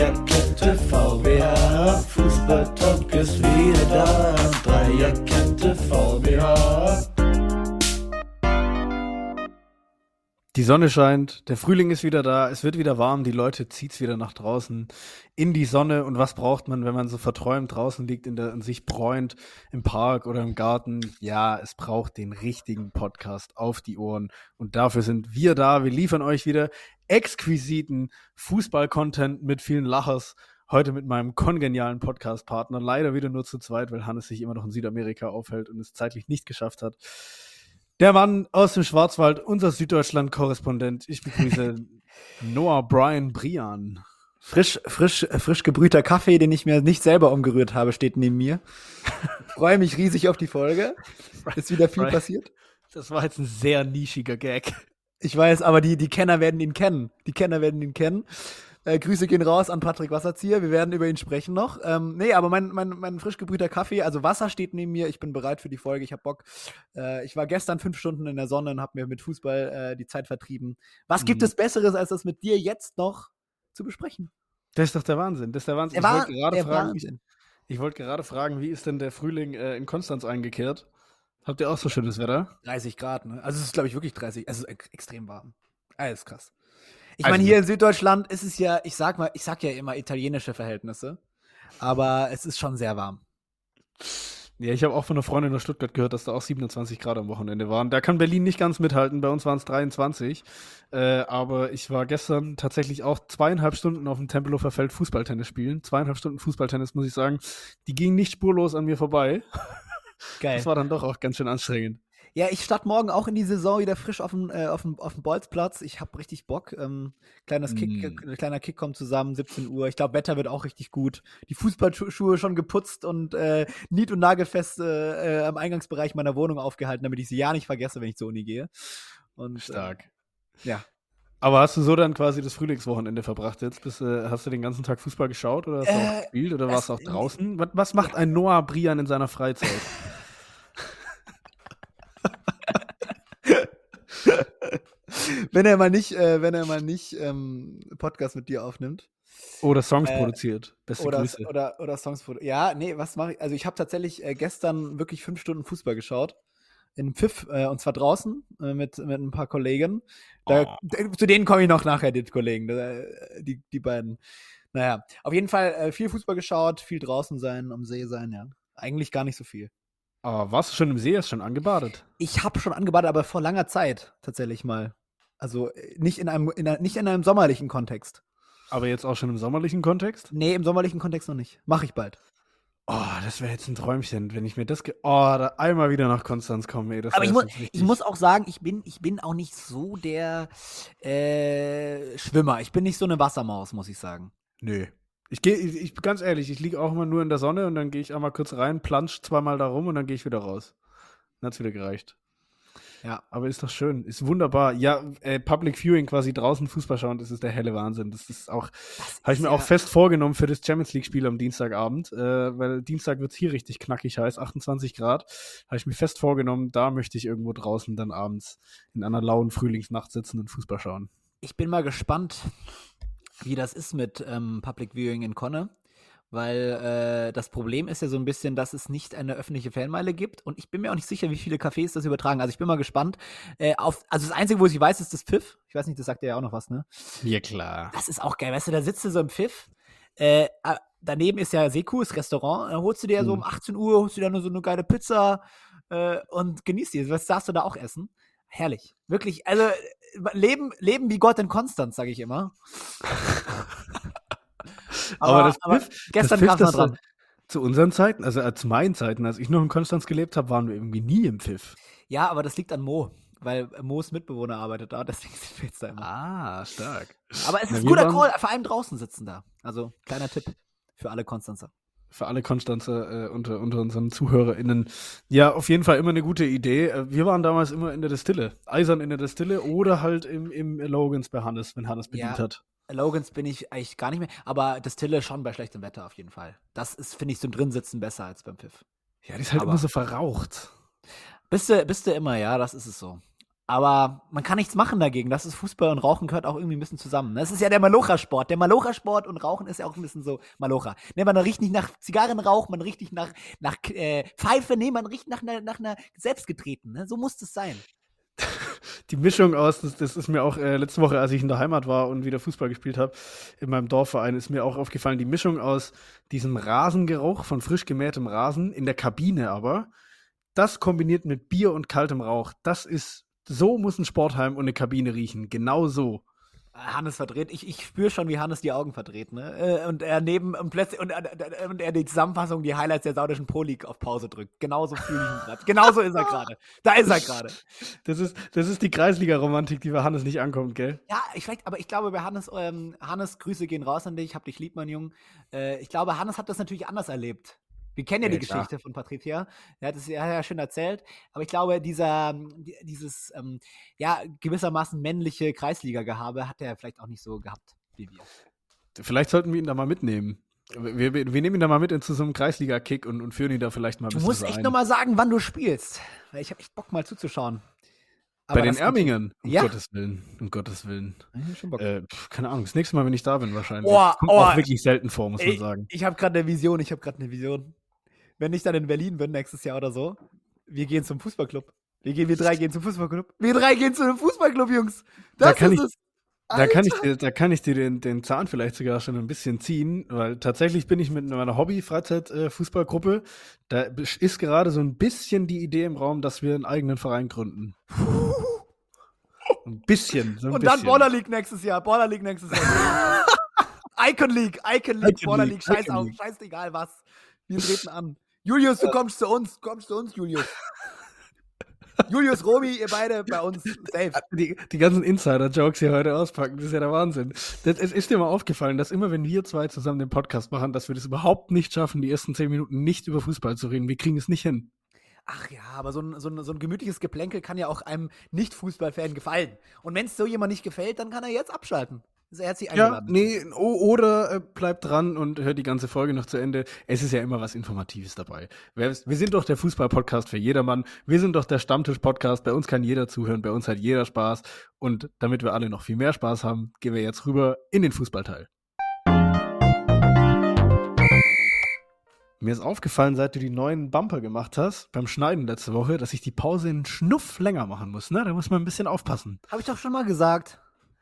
Dreierkette VBH, Fußballtalk ist wieder da. Dreierkette VBH. Die Sonne scheint, der Frühling ist wieder da, es wird wieder warm, die Leute zieht's wieder nach draußen in die Sonne. Und was braucht man, wenn man so verträumt draußen liegt und sich bräunt im Park oder im Garten? Ja, es braucht den richtigen Podcast auf die Ohren. Und dafür sind wir da. Wir liefern euch wieder exquisiten Fußball-Content mit vielen Lachers. Heute mit meinem kongenialen Podcast-Partner. Leider wieder nur zu zweit, weil Hannes sich immer noch in Südamerika aufhält und es zeitlich nicht geschafft hat. Der Mann aus dem Schwarzwald, unser Süddeutschland-Korrespondent. Ich begrüße Noah Brian Brian. Frisch gebrühter Kaffee, den ich mir nicht selber umgerührt habe, steht neben mir. Freue mich riesig auf die Folge. Ist wieder viel passiert. Das war jetzt ein sehr nischiger Gag. Ich weiß, aber die Kenner werden ihn kennen. Grüße gehen raus an Patrick Wasserzieher. Wir werden über ihn sprechen noch. Aber mein frisch gebrühter Kaffee, also Wasser steht neben mir. Ich bin bereit für die Folge. Ich habe Bock. Ich war gestern 5 Stunden in der Sonne und habe mir mit Fußball die Zeit vertrieben. Was gibt es Besseres, als das mit dir jetzt noch zu besprechen? Das ist doch der Wahnsinn. Ich wollte gerade fragen, wie ist denn der Frühling in Konstanz eingekehrt? Habt ihr auch so schönes Wetter? 30 Grad, ne? Also es ist, glaube ich, wirklich 30. Also extrem warm. Alles krass. Ich meine, hier in Süddeutschland ist es ja, ich sag ja immer italienische Verhältnisse, aber es ist schon sehr warm. Ja, ich habe auch von einer Freundin aus Stuttgart gehört, dass da auch 27 Grad am Wochenende waren. Da kann Berlin nicht ganz mithalten, bei uns waren es 23. Aber ich war gestern tatsächlich auch 2,5 Stunden auf dem Tempelhofer Feld Fußballtennis spielen. 2,5 Stunden Fußballtennis, muss ich sagen. Die gingen nicht spurlos an mir vorbei. Geil. Das war dann doch auch ganz schön anstrengend. Ja, ich starte morgen auch in die Saison wieder frisch auf dem Bolzplatz. Ich habe richtig Bock. Kleiner Kick kommt zusammen, 17 Uhr. Ich glaube, Wetter wird auch richtig gut. Die Fußballschuhe schon geputzt und nied- und nagelfest am Eingangsbereich meiner Wohnung aufgehalten, damit ich sie ja nicht vergesse, wenn ich zur Uni gehe. Und, stark. Ja. Aber hast du so dann quasi das Frühlingswochenende verbracht jetzt? Hast du den ganzen Tag Fußball geschaut oder hast du auch gespielt oder warst du auch draußen? Was macht ein Noah Brian in seiner Freizeit? Wenn er mal nicht Podcast mit dir aufnimmt. Oder Songs produziert. Beste Grüße. Oder Songs produziert. Ja, nee, was mache ich? Also ich habe tatsächlich gestern wirklich 5 Stunden Fußball geschaut. In Pfiff, und zwar draußen mit ein paar Kollegen. Zu denen komme ich noch nachher, die Kollegen. Die beiden. Naja, auf jeden Fall viel Fußball geschaut, viel draußen sein, am See sein, ja. Eigentlich gar nicht so viel. Aber warst du schon im See? Hast du schon angebadet? Ich habe schon angebadet, aber vor langer Zeit tatsächlich mal. Also nicht in einem sommerlichen Kontext. Aber jetzt auch schon im sommerlichen Kontext? Nee, im sommerlichen Kontext noch nicht. Mache ich bald. Oh, das wäre jetzt ein Träumchen, wenn ich mir das da einmal wieder nach Konstanz komme. Ey, aber ich muss auch sagen, ich bin auch nicht so der Schwimmer. Ich bin nicht so eine Wassermaus, muss ich sagen. Nö. Ich ganz ehrlich, ich liege auch immer nur in der Sonne und dann gehe ich einmal kurz rein, plansch 2-mal da rum und dann gehe ich wieder raus. Dann hat's wieder gereicht. Ja, aber ist doch schön, ist wunderbar. Ja, Public Viewing quasi draußen Fußball schauen, das ist der helle Wahnsinn. Das ist auch, habe ich mir auch fest vorgenommen für das Champions League-Spiel am Dienstagabend, weil Dienstag wird's hier richtig knackig heiß, 28 Grad. Habe ich mir fest vorgenommen, da möchte ich irgendwo draußen dann abends in einer lauen Frühlingsnacht sitzen und Fußball schauen. Ich bin mal gespannt, wie das ist mit Public Viewing in Conne, weil das Problem ist ja so ein bisschen, dass es nicht eine öffentliche Fanmeile gibt und ich bin mir auch nicht sicher, wie viele Cafés das übertragen. Also ich bin mal gespannt. Also das Einzige, wo ich weiß, ist das Pfiff. Ich weiß nicht, das sagt ja auch noch was, ne? Ja, klar. Das ist auch geil, weißt du, da sitzt du so im Pfiff, daneben ist ja Seku, das Restaurant, da holst du dir so um 18 Uhr, holst du dir nur so eine geile Pizza und genießt die. Was darfst du da auch essen? Herrlich. Wirklich, also Leben wie Gott in Konstanz, sage ich immer. aber gestern kam es mal dran. Zu unseren Zeiten, also zu meinen Zeiten, als ich noch in Konstanz gelebt habe, waren wir irgendwie nie im Pfiff. Ja, aber das liegt an Mo, weil Mo's Mitbewohner arbeitet da, deswegen sind wir jetzt da immer. Ah, stark. Aber es ist ein guter Call, vor allem draußen sitzen da. Also, kleiner Tipp für alle Konstanzer. Für alle Konstanzer unter unseren ZuhörerInnen. Ja, auf jeden Fall immer eine gute Idee. Wir waren damals immer in der Destille. Eisern in der Destille oder halt im Logans bei Hannes, wenn Hannes bedient hat. Logans bin ich eigentlich gar nicht mehr, aber Destille schon bei schlechtem Wetter auf jeden Fall. Das ist, finde ich, zum Drinsitzen besser als beim Pfiff. Ja, die ist halt immer so verraucht. Bist du immer, ja, das ist es so. Aber man kann nichts machen dagegen. Das ist Fußball und Rauchen gehört auch irgendwie ein bisschen zusammen. Das ist ja der Malocha-Sport. Der Malocha-Sport und Rauchen ist ja auch ein bisschen so Malocha. Ne, man riecht nicht nach Zigarrenrauch, man riecht nicht nach Pfeife, nee, man riecht nach einer Selbstgetreten. Ne? So muss es sein. Die Mischung aus, das ist mir auch letzte Woche, als ich in der Heimat war und wieder Fußball gespielt habe, in meinem Dorfverein, ist mir auch aufgefallen, die Mischung aus diesem Rasengeruch von frisch gemähtem Rasen, in der Kabine aber, das kombiniert mit Bier und kaltem Rauch, so muss ein Sportheim und eine Kabine riechen, genau so. Hannes verdreht. Ich spüre schon, wie Hannes die Augen verdreht, ne? Und er plötzlich und er die Zusammenfassung, die Highlights der saudischen Pro League auf Pause drückt. Genauso fühle ich ihn gerade. Genauso ist er gerade. Da ist er gerade. Das ist die Kreisliga-Romantik, die bei Hannes nicht ankommt, gell? Ja, aber ich glaube, bei Hannes, Grüße gehen raus an dich, hab dich lieb, mein Junge. Ich glaube, Hannes hat das natürlich anders erlebt. Wir kennen ja die Geschichte von Patricia. Er hat ja schön erzählt. Aber ich glaube, dieses gewissermaßen männliche Kreisliga-Gehabe hat er vielleicht auch nicht so gehabt wie wir. Vielleicht sollten wir ihn da mal mitnehmen. Wir nehmen ihn da mal mit zu so einem Kreisliga-Kick und führen ihn da vielleicht mal ein bisschen. Du musst echt nochmal sagen, wann du spielst. Weil ich habe echt Bock, mal zuzuschauen. Aber bei den Ermingern? Um Gottes Willen. Um Gottes Willen. Schon Bock. Keine Ahnung, das nächste Mal, wenn ich da bin, wahrscheinlich. Kommt auch wirklich selten vor, muss man sagen. Ich habe gerade eine Vision. Wenn ich dann in Berlin bin, nächstes Jahr oder so, wir gehen zum Fußballclub. Wir drei gehen zum Fußballclub. Wir drei gehen zu einem Fußballclub, Jungs. Da kann ich dir den Zahn vielleicht sogar schon ein bisschen ziehen, weil tatsächlich bin ich mit meiner Hobby-Freizeit-Fußballgruppe, da ist gerade so ein bisschen die Idee im Raum, dass wir einen eigenen Verein gründen. Ein bisschen. Und dann Baller League nächstes Jahr. Icon League, Baller League, scheißegal was. Wir treten an. Julius, du kommst zu uns, Julius. Julius, Romy, ihr beide bei uns. Safe. Die ganzen Insider-Jokes hier heute auspacken, das ist ja der Wahnsinn. Es ist dir mal aufgefallen, dass immer, wenn wir zwei zusammen den Podcast machen, dass wir das überhaupt nicht schaffen, die ersten 10 Minuten nicht über Fußball zu reden. Wir kriegen es nicht hin. Ach ja, aber so ein gemütliches Geplänkel kann ja auch einem Nicht-Fußball-Fan gefallen. Und wenn es so jemand nicht gefällt, dann kann er jetzt abschalten. Er hat sich eingeladen. Oder bleibt dran und hört die ganze Folge noch zu Ende. Es ist ja immer was Informatives dabei. Wir sind doch der Fußball-Podcast für jedermann. Wir sind doch der Stammtisch-Podcast. Bei uns kann jeder zuhören, bei uns hat jeder Spaß. Und damit wir alle noch viel mehr Spaß haben, gehen wir jetzt rüber in den Fußballteil. Mir ist aufgefallen, seit du die neuen Bumper gemacht hast, beim Schneiden letzte Woche, dass ich die Pause einen Schnuff länger machen muss. Ne? Da muss man ein bisschen aufpassen. Habe ich doch schon mal gesagt.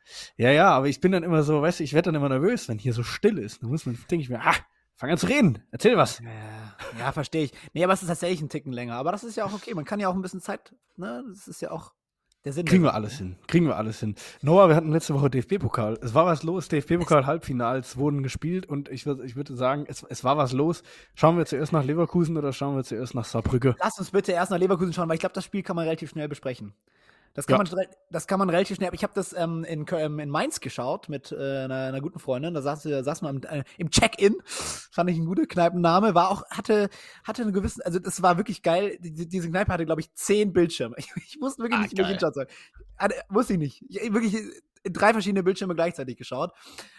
Ja, aber ich bin dann immer so, weißt du, ich werde dann immer nervös, wenn hier so still ist. Dann denke ich mir, fang an zu reden, erzähl was. Ja, verstehe ich. Nee, aber es ist tatsächlich ein Ticken länger. Aber das ist ja auch okay, man kann ja auch ein bisschen Zeit, ne, das ist ja auch der Sinn. Kriegen wir alles hin. Noah, wir hatten letzte Woche DFB-Pokal. Es war was los, DFB-Pokal-Halbfinals wurden gespielt und ich würde sagen, es war was los. Schauen wir zuerst nach Leverkusen oder schauen wir zuerst nach Saarbrücke? Lass uns bitte erst nach Leverkusen schauen, weil ich glaube, das Spiel kann man relativ schnell besprechen. Das kann man relativ schnell. Ich habe das in Mainz geschaut mit einer guten Freundin. Da saß man im Check-in. Fand ich ein guter Kneipenname. Hatte eine gewisse, also das war wirklich geil. Diese Kneipe hatte, glaube ich, 10 Bildschirme. Ich wusste wirklich nicht, wie ich hinschauen soll. Wusste ich nicht. Ich habe wirklich 3 verschiedene Bildschirme gleichzeitig geschaut.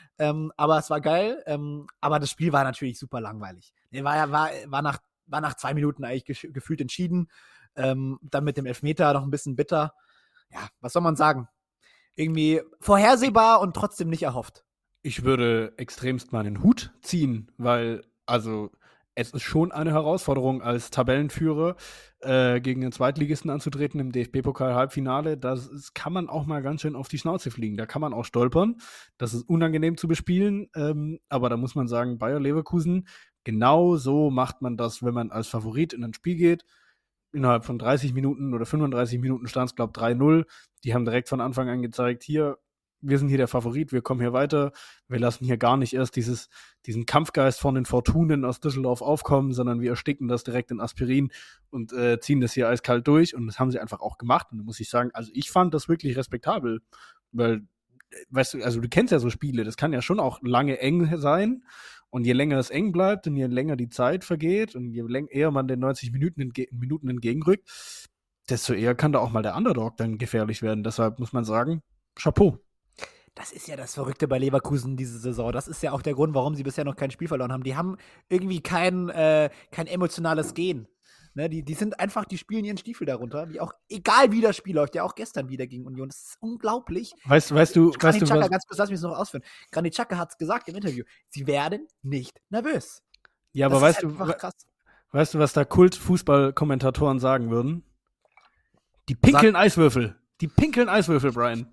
Aber es war geil. Aber das Spiel war natürlich super langweilig. War nach 2 Minuten eigentlich gefühlt entschieden. Dann mit dem Elfmeter noch ein bisschen bitter. Ja, was soll man sagen? Irgendwie vorhersehbar und trotzdem nicht erhofft. Ich würde extremst meinen Hut ziehen, weil, also, es ist schon eine Herausforderung, als Tabellenführer gegen den Zweitligisten anzutreten im DFB-Pokal-Halbfinale. Das kann man auch mal ganz schön auf die Schnauze fliegen. Da kann man auch stolpern. Das ist unangenehm zu bespielen. Aber da muss man sagen, Bayer Leverkusen, genau so macht man das, wenn man als Favorit in ein Spiel geht. Innerhalb von 30 Minuten oder 35 Minuten stand es, glaube ich, 3-0. Die haben direkt von Anfang an gezeigt, wir sind hier der Favorit, wir kommen hier weiter. Wir lassen hier gar nicht erst diesen Kampfgeist von den Fortunen aus Düsseldorf aufkommen, sondern wir ersticken das direkt in Aspirin und ziehen das hier eiskalt durch. Und das haben sie einfach auch gemacht. Und da muss ich sagen, also ich fand das wirklich respektabel. Weil, weißt du, also du kennst ja so Spiele, das kann ja schon auch lange eng sein. Und je länger es eng bleibt und je länger die Zeit vergeht und je eher man den 90 Minuten entgegenrückt, desto eher kann da auch mal der Underdog dann gefährlich werden. Deshalb muss man sagen, Chapeau. Das ist ja das Verrückte bei Leverkusen diese Saison. Das ist ja auch der Grund, warum sie bisher noch kein Spiel verloren haben. Die haben irgendwie kein emotionales Gen. Ne, die sind einfach, die spielen ihren Stiefel darunter, wie auch, egal wie das Spiel läuft, ja auch gestern wieder gegen Union. Das ist unglaublich. Weißt du, Granit Xhaka, was, ganz kurz, lass mich das noch ausführen. Granit Xhaka hat es gesagt im Interview, sie werden nicht nervös. ja, aber Das ist einfach krass. weißt du, was da Kult-Fußball-Kommentatoren sagen würden? Die pinkeln Eiswürfel. Die pinkeln Eiswürfel, Brian.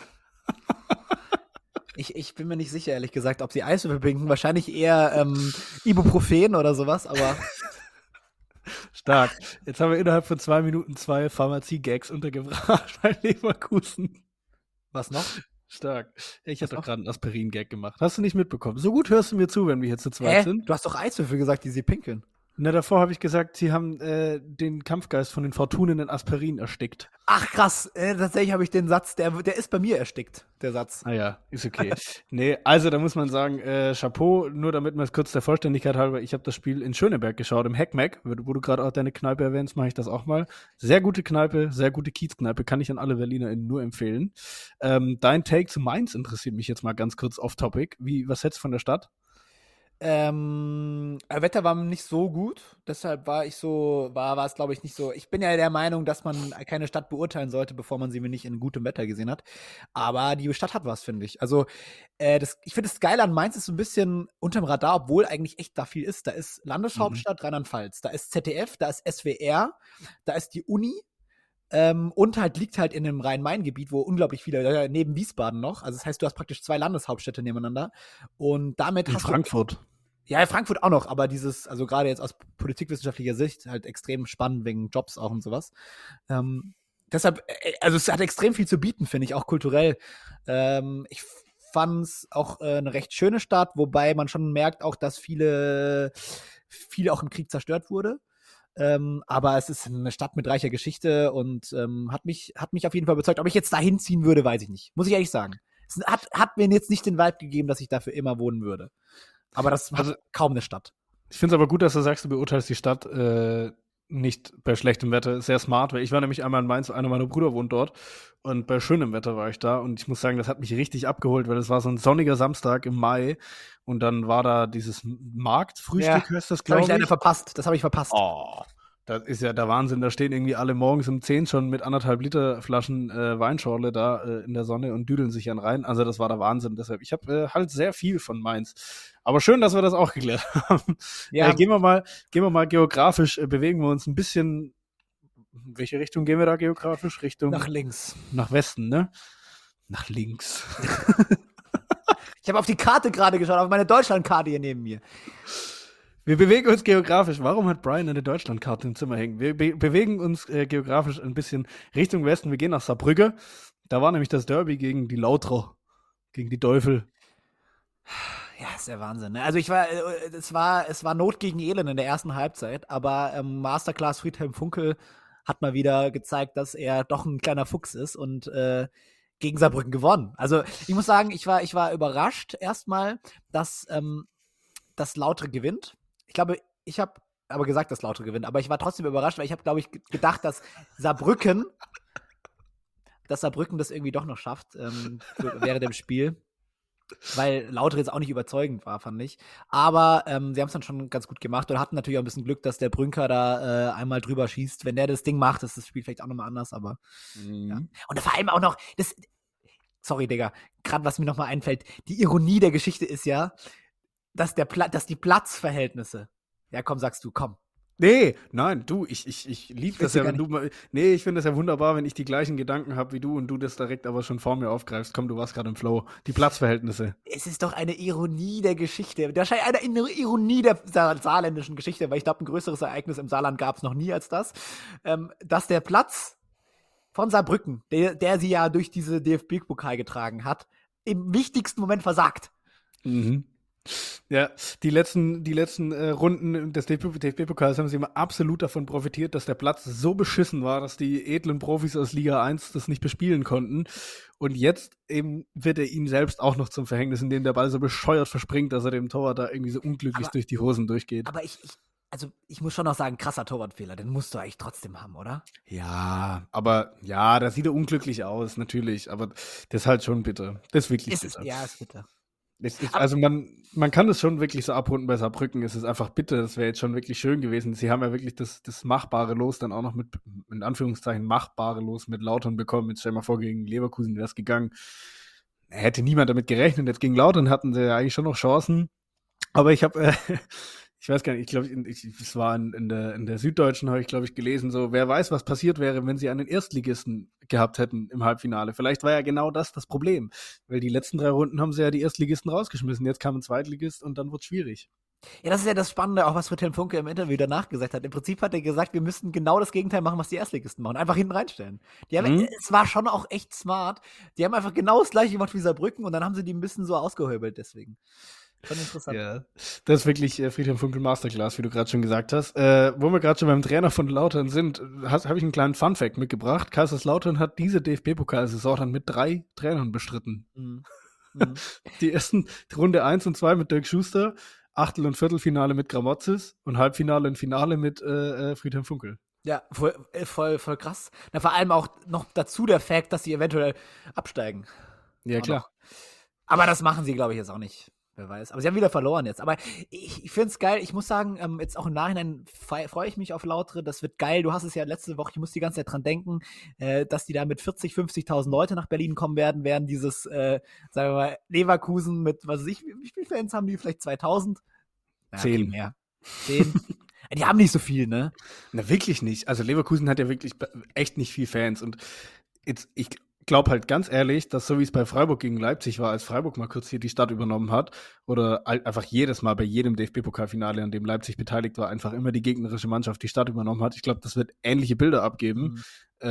Ich bin mir nicht sicher, ehrlich gesagt, ob sie Eiswürfel pinken. Wahrscheinlich eher Ibuprofen oder sowas, aber Stark. Jetzt haben wir innerhalb von 2 Minuten 2 Pharmazie-Gags untergebracht bei Leverkusen. was noch? Stark. Ich Was habe doch noch? gerade einen Aspirin-Gag gemacht. Hast du nicht mitbekommen? So gut hörst du mir zu, wenn wir hier zu zweit sind. Du hast doch Eiswürfel gesagt, die sie pinkeln. Na, davor habe ich gesagt, sie haben den Kampfgeist von den Fortunen in Aspirin erstickt. Ach krass, tatsächlich habe ich den Satz, der ist bei mir erstickt, der Satz. Ah ja, ist okay. Nee, also da muss man sagen, Chapeau, nur damit man es kurz der Vollständigkeit halber, ich habe das Spiel in Schöneberg geschaut, im Heckmeck, wo du gerade auch deine Kneipe erwähnst, mache ich das auch mal. Sehr gute Kneipe, sehr gute Kiezkneipe, kann ich an alle BerlinerInnen nur empfehlen. Dein Take zu Mainz interessiert mich jetzt mal ganz kurz off-topic. Was hältst du von der Stadt? Wetter war nicht so gut, deshalb war es, glaube ich, nicht so. Ich bin ja der Meinung, dass man keine Stadt beurteilen sollte, bevor man sie nicht in gutem Wetter gesehen hat. Aber die Stadt hat was, finde ich. Also, ich finde das Geile an Mainz ist so ein bisschen unterm Radar, obwohl eigentlich echt da viel ist. Da ist Landeshauptstadt Rheinland-Pfalz, da ist ZDF, da ist SWR, da ist die Uni. Und liegt halt in einem Rhein-Main-Gebiet, wo unglaublich viele, neben Wiesbaden noch. Also das heißt, du hast praktisch 2 Landeshauptstädte nebeneinander. Und damit In Frankfurt. Ja, Frankfurt auch noch, aber also gerade jetzt aus politikwissenschaftlicher Sicht halt extrem spannend wegen Jobs auch und sowas. Deshalb, also es hat extrem viel zu bieten, finde ich, auch kulturell. Ich fand's auch eine recht schöne Stadt, wobei man schon merkt auch, dass viel auch im Krieg zerstört wurde. Aber es ist eine Stadt mit reicher Geschichte und hat mich auf jeden Fall überzeugt. Ob ich jetzt dahin ziehen würde, weiß ich nicht. Muss ich ehrlich sagen. Es hat mir jetzt nicht den Vibe gegeben, dass ich dafür immer wohnen würde. Aber das hat kaum eine Stadt. Ich finde es aber gut, dass du sagst, du beurteilst die Stadt nicht bei schlechtem Wetter. Sehr smart, weil ich war nämlich einmal in Mainz, einer meiner Brüder wohnt dort und bei schönem Wetter war ich da und ich muss sagen, das hat mich richtig abgeholt, weil es war so ein sonniger Samstag im Mai und dann war da dieses Marktfrühstück, heißt das, Das habe glaube ich leider verpasst. Das habe ich verpasst. Oh, das ist ja der Wahnsinn. Da stehen irgendwie alle morgens um 10 schon mit 1,5 Liter Flaschen Weinschorle da in der Sonne und düdeln sich an rein. Also das war der Wahnsinn. Deshalb, ich habe halt sehr viel von Mainz. Aber schön, dass wir das auch geklärt haben. Ja. Gehen wir mal geografisch, bewegen wir uns ein bisschen. In welche Richtung gehen wir da geografisch? Richtung Nach links. nach Westen, ne? Nach links. Ich habe auf die Karte gerade geschaut, auf meine Deutschlandkarte hier neben mir. Wir bewegen uns geografisch. Warum hat Brian eine Deutschlandkarte im Zimmer hängen? Wir bewegen uns geografisch ein bisschen Richtung Westen. Wir gehen nach Saarbrücke. Da war nämlich das Derby gegen die Lautra, gegen die Teufel. Ja, ist der Wahnsinn. Ne? Also es war Not gegen Elend in der ersten Halbzeit, aber Masterclass Friedhelm Funkel hat mal wieder gezeigt, dass er doch ein kleiner Fuchs ist und gegen Saarbrücken gewonnen. Also ich muss sagen, ich war überrascht erstmal, dass Lautre gewinnt. Ich glaube, ich habe aber gesagt, dass Lautre gewinnt, aber ich war trotzdem überrascht, weil ich habe, glaube ich, gedacht, dass Saarbrücken das irgendwie doch noch schafft während dem Spiel. Weil Lautre jetzt auch nicht überzeugend war, fand ich. Aber sie haben es dann schon ganz gut gemacht und hatten natürlich auch ein bisschen Glück, dass der Brünker da einmal drüber schießt. Wenn der das Ding macht, ist das Spiel vielleicht auch nochmal anders, aber ja. Und vor allem auch noch, sorry, Digga, gerade was mir nochmal einfällt, die Ironie der Geschichte ist ja, dass die Platzverhältnisse, ja komm, sagst du, komm. Nee, nein, du, ich liebe das ja, gar wenn du mal. Nee, ich finde das ja wunderbar, wenn ich die gleichen Gedanken habe wie du und du das direkt aber schon vor mir aufgreifst. Komm, du warst gerade im Flow. Die Platzverhältnisse. Es ist doch eine Ironie der Geschichte. Wahrscheinlich eine Ironie der saarländischen Geschichte, weil ich glaube, ein größeres Ereignis im Saarland gab es noch nie als das. Dass der Platz von Saarbrücken, der sie ja durch diese DFB-Pokal getragen hat, im wichtigsten Moment versagt. Mhm. Ja, die letzten Runden des DFB-Pokals haben sie immer absolut davon profitiert, dass der Platz so beschissen war, dass die edlen Profis aus Liga 1 das nicht bespielen konnten. Und jetzt eben wird er ihm selbst auch noch zum Verhängnis, indem der Ball so bescheuert verspringt, dass er dem Torwart da irgendwie so unglücklich durch die Hosen durchgeht. Aber ich muss schon noch sagen, krasser Torwartfehler, den musst du eigentlich trotzdem haben, oder? Ja, aber ja, das sieht er unglücklich aus, natürlich. Aber das ist halt schon bitter. Das ist wirklich bitter. Ja, ist bitter. Also man kann es schon wirklich so abrunden bei Saarbrücken. Es ist einfach bitter. Das wäre jetzt schon wirklich schön gewesen. Sie haben ja wirklich das machbare Los dann auch noch mit, in Anführungszeichen, machbare Los mit Lautern bekommen. Jetzt stell dir mal vor, gegen Leverkusen wäre es gegangen. Hätte niemand damit gerechnet. Jetzt gegen Lautern hatten sie ja eigentlich schon noch Chancen. Aber ich habe, ich weiß gar nicht, ich glaube, es war in der Süddeutschen, habe ich, glaube ich, gelesen, so, wer weiß, was passiert wäre, wenn sie einen Erstligisten gehabt hätten im Halbfinale. Vielleicht war ja genau das Problem, weil die letzten 3 Runden haben sie ja die Erstligisten rausgeschmissen. Jetzt kam ein Zweitligist und dann wird es schwierig. Ja, das ist ja das Spannende, auch was Friedhelm Funke im Interview danach gesagt hat. Im Prinzip hat er gesagt, wir müssten genau das Gegenteil machen, was die Erstligisten machen. Einfach hinten reinstellen. Es war schon auch echt smart. Die haben einfach genau das gleiche gemacht wie Saarbrücken und dann haben sie die ein bisschen so ausgehöbelt deswegen. Schon interessant. Ja, das ist wirklich Friedhelm Funkel Masterclass, wie du gerade schon gesagt hast. Wo wir gerade schon beim Trainer von Lautern sind, habe ich einen kleinen Funfact mitgebracht. Kaiserslautern hat diese DFB-Pokalsaison dann mit 3 Trainern bestritten. Mhm. Die ersten Runde 1 und 2 mit Dirk Schuster, Achtel- und Viertelfinale mit Gramotzes und Halbfinale und Finale mit Friedhelm Funkel. Ja, voll krass. Na, vor allem auch noch dazu der Fakt, dass sie eventuell absteigen. Ja, klar. Noch. Aber das machen sie, glaube ich, jetzt auch nicht. Wer weiß. Aber sie haben wieder verloren jetzt. Aber ich finde es geil. Ich muss sagen, jetzt auch im Nachhinein freue ich mich auf Lautre. Das wird geil. Du hast es ja letzte Woche, ich muss die ganze Zeit dran denken, dass die da mit 50.000 Leute nach Berlin kommen werden, während dieses, sagen wir mal, Leverkusen mit, was weiß ich, wie viele Fans haben die? Vielleicht 2.000? 10. Okay, mehr. 10. Die haben nicht so viel, ne? Na, wirklich nicht. Also Leverkusen hat ja wirklich echt nicht viel Fans. Und jetzt, ich glaube halt ganz ehrlich, dass so wie es bei Freiburg gegen Leipzig war, als Freiburg mal kurz hier die Stadt übernommen hat, oder einfach jedes Mal bei jedem DFB-Pokalfinale, an dem Leipzig beteiligt war, einfach immer die gegnerische Mannschaft die Stadt übernommen hat. Ich glaube, das wird ähnliche Bilder abgeben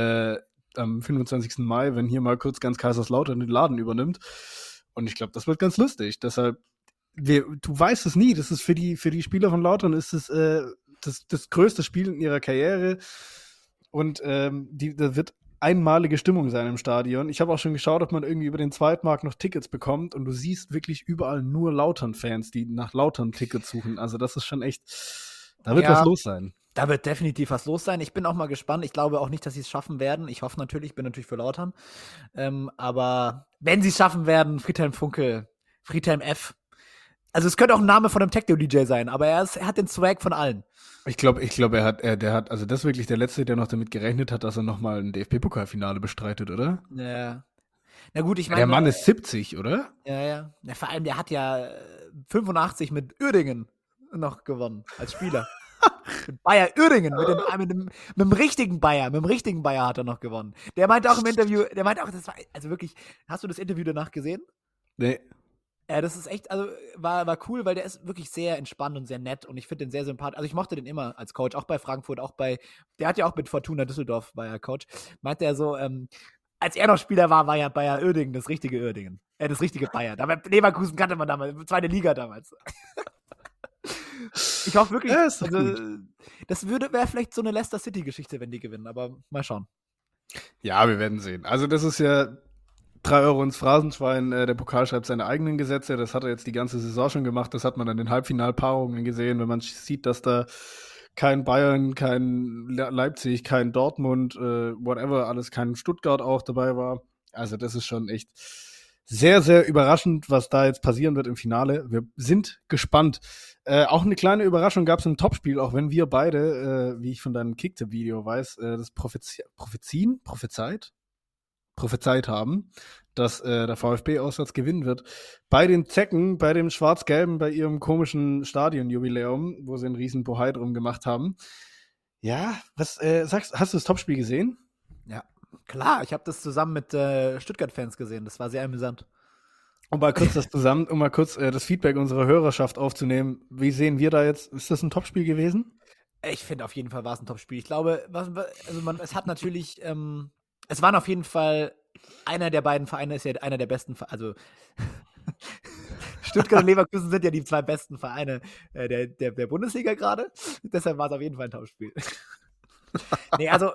am 25. Mai, wenn hier mal kurz ganz Kaiserslautern den Laden übernimmt. Und ich glaube, das wird ganz lustig. Deshalb, du weißt es nie. Das ist für die Spieler von Lautern ist es das größte Spiel in ihrer Karriere. Und da wird einmalige Stimmung sein im Stadion. Ich habe auch schon geschaut, ob man irgendwie über den Zweitmarkt noch Tickets bekommt und du siehst wirklich überall nur Lautern-Fans, die nach Lautern-Tickets suchen. Also das ist schon echt, da wird was los sein. Da wird definitiv was los sein. Ich bin auch mal gespannt. Ich glaube auch nicht, dass sie es schaffen werden. Ich hoffe natürlich, bin natürlich für Lautern. Aber wenn sie es schaffen werden, Friedhelm Funkel, Friedhelm F. Also es könnte auch ein Name von einem Techno-DJ sein, aber er hat den Swag von allen. Ich glaube, also das ist wirklich der Letzte, der noch damit gerechnet hat, dass er nochmal ein DFB-Pokalfinale bestreitet, oder? Ja. Na gut, ich meine. Der Mann ist 70, oder? Ja. Vor allem, der hat ja 85 mit Uerdingen noch gewonnen, als Spieler. Mit Bayer Uerdingen, mit dem richtigen Bayer, hat er noch gewonnen. Der meinte auch im Interview, das war, also wirklich, hast du das Interview danach gesehen? Nee. Ja, das ist echt, also war cool, weil der ist wirklich sehr entspannt und sehr nett und ich finde den sehr sympathisch. Also ich mochte den immer als Coach, auch bei Frankfurt, der hat ja auch mit Fortuna Düsseldorf, war ja Coach, meinte er so, als er noch Spieler war ja Bayer Uerdingen das richtige Uerdingen. Das richtige Bayer. Leverkusen kannte man damals, 2. Liga damals. Ich hoffe wirklich, ja, das wäre vielleicht so eine Leicester City-Geschichte, wenn die gewinnen, aber mal schauen. Ja, wir werden sehen. Also das ist ja 3 Euro ins Phrasenschwein, der Pokal schreibt seine eigenen Gesetze, das hat er jetzt die ganze Saison schon gemacht, das hat man an den Halbfinalpaarungen gesehen, wenn man sieht, dass da kein Bayern, kein Leipzig, kein Dortmund, whatever, alles, kein Stuttgart auch dabei war. Also das ist schon echt sehr, sehr überraschend, was da jetzt passieren wird im Finale. Wir sind gespannt. Auch eine kleine Überraschung gab es im Topspiel, auch wenn wir beide, wie ich von deinem Kicktipp-Video weiß, das prophezeit haben, dass der VfB auswärts gewinnen wird. Bei den Zecken, bei dem Schwarz-Gelben, bei ihrem komischen Stadionjubiläum, wo sie einen riesen Bohai drum gemacht haben. Ja, was sagst hast du das Topspiel gesehen? Ja, klar, ich habe das zusammen mit Stuttgart-Fans gesehen. Das war sehr amüsant. Um mal kurz das Feedback unserer Hörerschaft aufzunehmen. Wie sehen wir da jetzt? Ist das ein Topspiel gewesen? Ich finde, auf jeden Fall war es ein Topspiel. Ich glaube, es hat natürlich, es waren auf jeden Fall, einer der beiden Vereine ist ja einer der besten, also Stuttgart und Leverkusen sind ja die 2 besten Vereine der Bundesliga gerade. Deshalb war es auf jeden Fall ein Topspiel. Nee, also,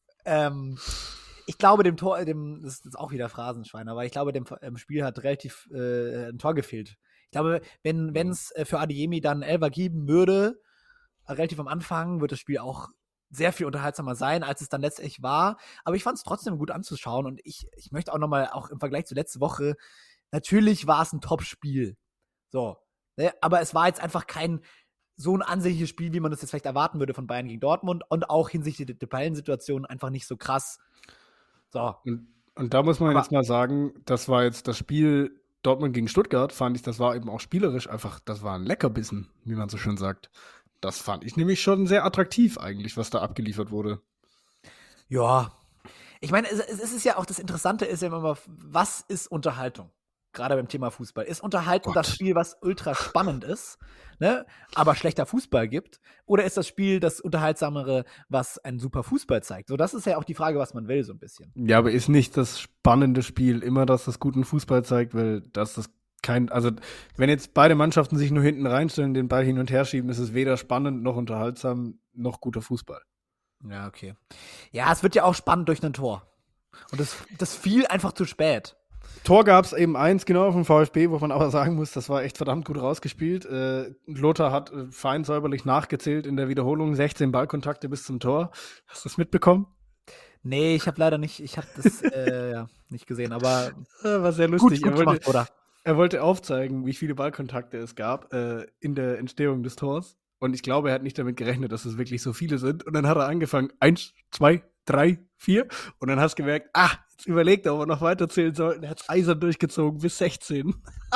ich glaube, das ist auch wieder Phrasenschwein, aber ich glaube, dem Spiel hat relativ ein Tor gefehlt. Ich glaube, wenn es für Adeyemi dann Elfer geben würde, relativ am Anfang, wird das Spiel auch sehr viel unterhaltsamer sein, als es dann letztendlich war. Aber ich fand es trotzdem gut anzuschauen und ich möchte auch nochmal, auch im Vergleich zu letzte Woche, natürlich war es ein Top-Spiel. So. Ne? Aber es war jetzt einfach kein so ein ansehnliches Spiel, wie man das jetzt vielleicht erwarten würde von Bayern gegen Dortmund und auch hinsichtlich der Tabellensituation einfach nicht so krass. So. Und da muss man jetzt mal sagen, das war jetzt das Spiel Dortmund gegen Stuttgart, fand ich, das war eben auch spielerisch einfach, das war ein Leckerbissen, wie man so schön sagt. Das fand ich nämlich schon sehr attraktiv eigentlich, was da abgeliefert wurde. Ja. Ich meine, es ist ja auch, das Interessante ist ja immer, was ist Unterhaltung? Gerade beim Thema Fußball. Ist Unterhaltung das Spiel, was ultra spannend ist, ne, aber schlechter Fußball gibt? Oder ist das Spiel das Unterhaltsamere, was einen super Fußball zeigt? So, das ist ja auch die Frage, was man will, so ein bisschen. Ja, aber ist nicht das spannende Spiel immer, dass das guten Fußball zeigt, weil das also wenn jetzt beide Mannschaften sich nur hinten reinstellen, den Ball hin und her schieben, ist es weder spannend noch unterhaltsam noch guter Fußball. Ja, okay. Ja, es wird ja auch spannend durch ein Tor. Und das fiel einfach zu spät. Tor gab es eben eins, genau, vom VfB, wo man aber sagen muss, das war echt verdammt gut rausgespielt. Lothar hat fein säuberlich nachgezählt in der Wiederholung, 16 Ballkontakte bis zum Tor. Hast du das mitbekommen? Nee, ich habe leider nicht, ich habe das nicht gesehen, aber war sehr lustig. Gut gemacht, oder? Er wollte aufzeigen, wie viele Ballkontakte es gab in der Entstehung des Tors. Und ich glaube, er hat nicht damit gerechnet, dass es wirklich so viele sind. Und dann hat er angefangen, 1, 2, 3, 4. Und dann hast du gemerkt, jetzt überlegt er, ob wir noch weiterzählen sollten. Er hat es eisern durchgezogen bis 16.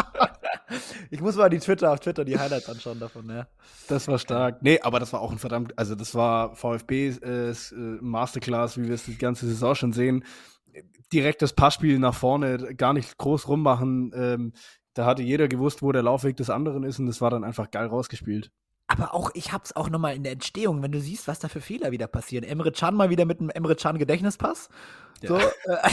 Ich muss mal auf Twitter die Highlights anschauen davon, ja. Das war stark. Nee, aber das war auch das war VfB Masterclass, wie wir es die ganze Saison schon sehen. Direkt das Passspiel nach vorne, gar nicht groß rummachen. Da hatte jeder gewusst, wo der Laufweg des anderen ist und das war dann einfach geil rausgespielt. Aber auch, ich hab's auch nochmal in der Entstehung, wenn du siehst, was da für Fehler wieder passieren. Emre Can mal wieder mit einem Emre Can Gedächtnispass. Ja. So,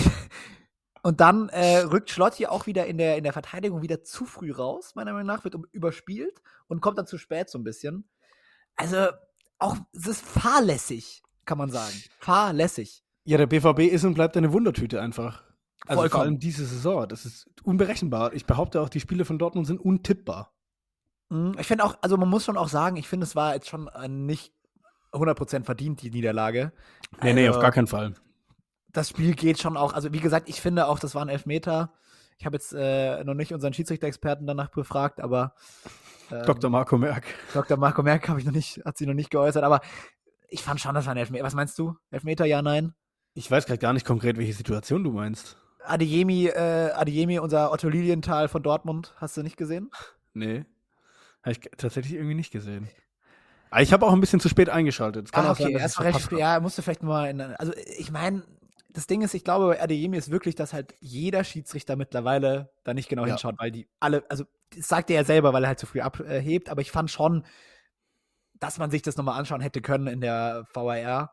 und dann rückt Schlotti auch wieder in der Verteidigung wieder zu früh raus, meiner Meinung nach, wird überspielt und kommt dann zu spät so ein bisschen. Also auch, es ist fahrlässig, kann man sagen. Fahrlässig. Ja, der BVB ist und bleibt eine Wundertüte einfach. Also Vollkommen. vor allem diese Saison, das ist unberechenbar. Ich behaupte auch, die Spiele von Dortmund sind untippbar. Ich finde auch, also man muss schon auch sagen, ich finde, es war jetzt schon nicht 100% verdient, die Niederlage. Nee, auf gar keinen Fall. Das Spiel geht schon auch, also wie gesagt, ich finde auch, das waren Elfmeter. Ich habe jetzt noch nicht unseren Schiedsrichter-Experten danach befragt, aber Dr. Marco Merck. Dr. Marco Merck hat sich noch nicht geäußert, aber ich fand schon, das war ein Elfmeter. Was meinst du? Elfmeter, ja, nein? Ich weiß gerade gar nicht konkret, welche Situation du meinst. Adeyemi, unser Otto Lilienthal von Dortmund, hast du nicht gesehen? Nee. Habe ich tatsächlich irgendwie nicht gesehen. Aber ich habe auch ein bisschen zu spät eingeschaltet. Es kann auch sein, dass erst recht spät. Ja, musste vielleicht mal also ich meine, das Ding ist, ich glaube, bei Adeyemi ist wirklich, dass halt jeder Schiedsrichter mittlerweile da nicht genau hinschaut, weil die alle, also das sagt er ja selber, weil er halt zu früh abhebt, aber ich fand schon, dass man sich das nochmal anschauen hätte können in der VAR.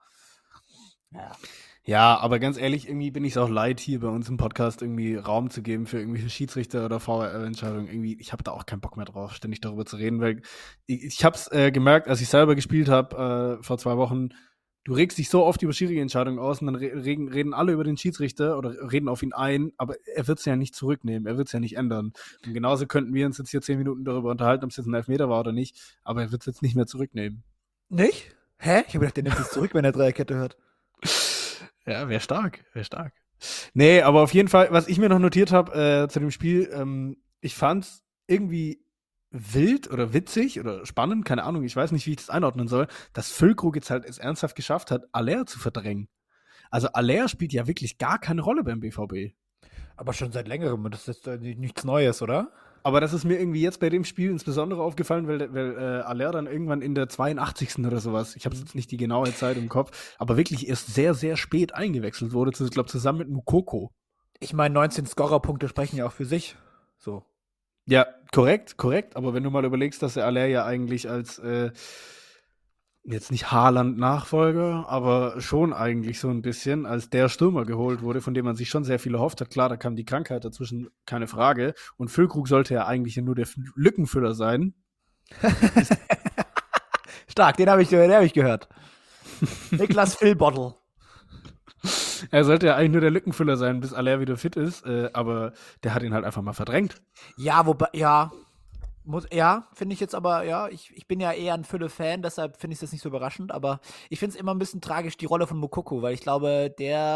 Ja, aber ganz ehrlich, irgendwie bin ich es auch leid, hier bei uns im Podcast irgendwie Raum zu geben für irgendwelche Schiedsrichter oder VAR-Entscheidungen. Irgendwie, ich habe da auch keinen Bock mehr drauf, ständig darüber zu reden, weil ich habe es gemerkt, als ich selber gespielt habe vor 2 Wochen, du regst dich so oft über schwierige Entscheidungen aus und dann reden alle über den Schiedsrichter oder reden auf ihn ein, aber er wird es ja nicht zurücknehmen, er wird es ja nicht ändern. Und genauso könnten wir uns jetzt hier 10 Minuten darüber unterhalten, ob es jetzt ein Elfmeter war oder nicht, aber er wird es jetzt nicht mehr zurücknehmen. Nicht? Hä? Ich habe gedacht, der nimmt es zurück, wenn er Dreierkette hört. Ja, wäre stark. Nee, aber auf jeden Fall, was ich mir noch notiert habe zu dem Spiel, ich fand's irgendwie wild oder witzig oder spannend, keine Ahnung, ich weiß nicht, wie ich das einordnen soll, dass Füllkrug jetzt halt es ernsthaft geschafft hat, Aller zu verdrängen. Also Aller spielt ja wirklich gar keine Rolle beim BVB. Aber schon seit längerem, das ist nichts Neues, oder? Aber das ist mir irgendwie jetzt bei dem Spiel insbesondere aufgefallen, weil Aller dann irgendwann in der 82. oder sowas, ich habe jetzt nicht die genaue Zeit im Kopf, aber wirklich erst sehr, sehr spät eingewechselt wurde, ich glaube zusammen mit Moukoko. Ich meine, 19 Scorerpunkte sprechen ja auch für sich. So. Ja, korrekt, aber wenn du mal überlegst, dass der Aller ja eigentlich als jetzt nicht Haaland-Nachfolger, aber schon eigentlich so ein bisschen als der Stürmer geholt wurde, von dem man sich schon sehr viel erhofft hat. Klar, da kam die Krankheit dazwischen, keine Frage. Und Füllkrug sollte ja eigentlich nur der Lückenfüller sein. Stark, den habe ich gehört. Niklas Philbottle. Er sollte ja eigentlich nur der Lückenfüller sein, bis Aller wieder fit ist, aber der hat ihn halt einfach mal verdrängt. Ja, wobei, ja. Finde ich jetzt aber, ja, ich bin ja eher ein Fülle-Fan, deshalb finde ich das nicht so überraschend, aber ich finde es immer ein bisschen tragisch, die Rolle von Moukoko, weil ich glaube,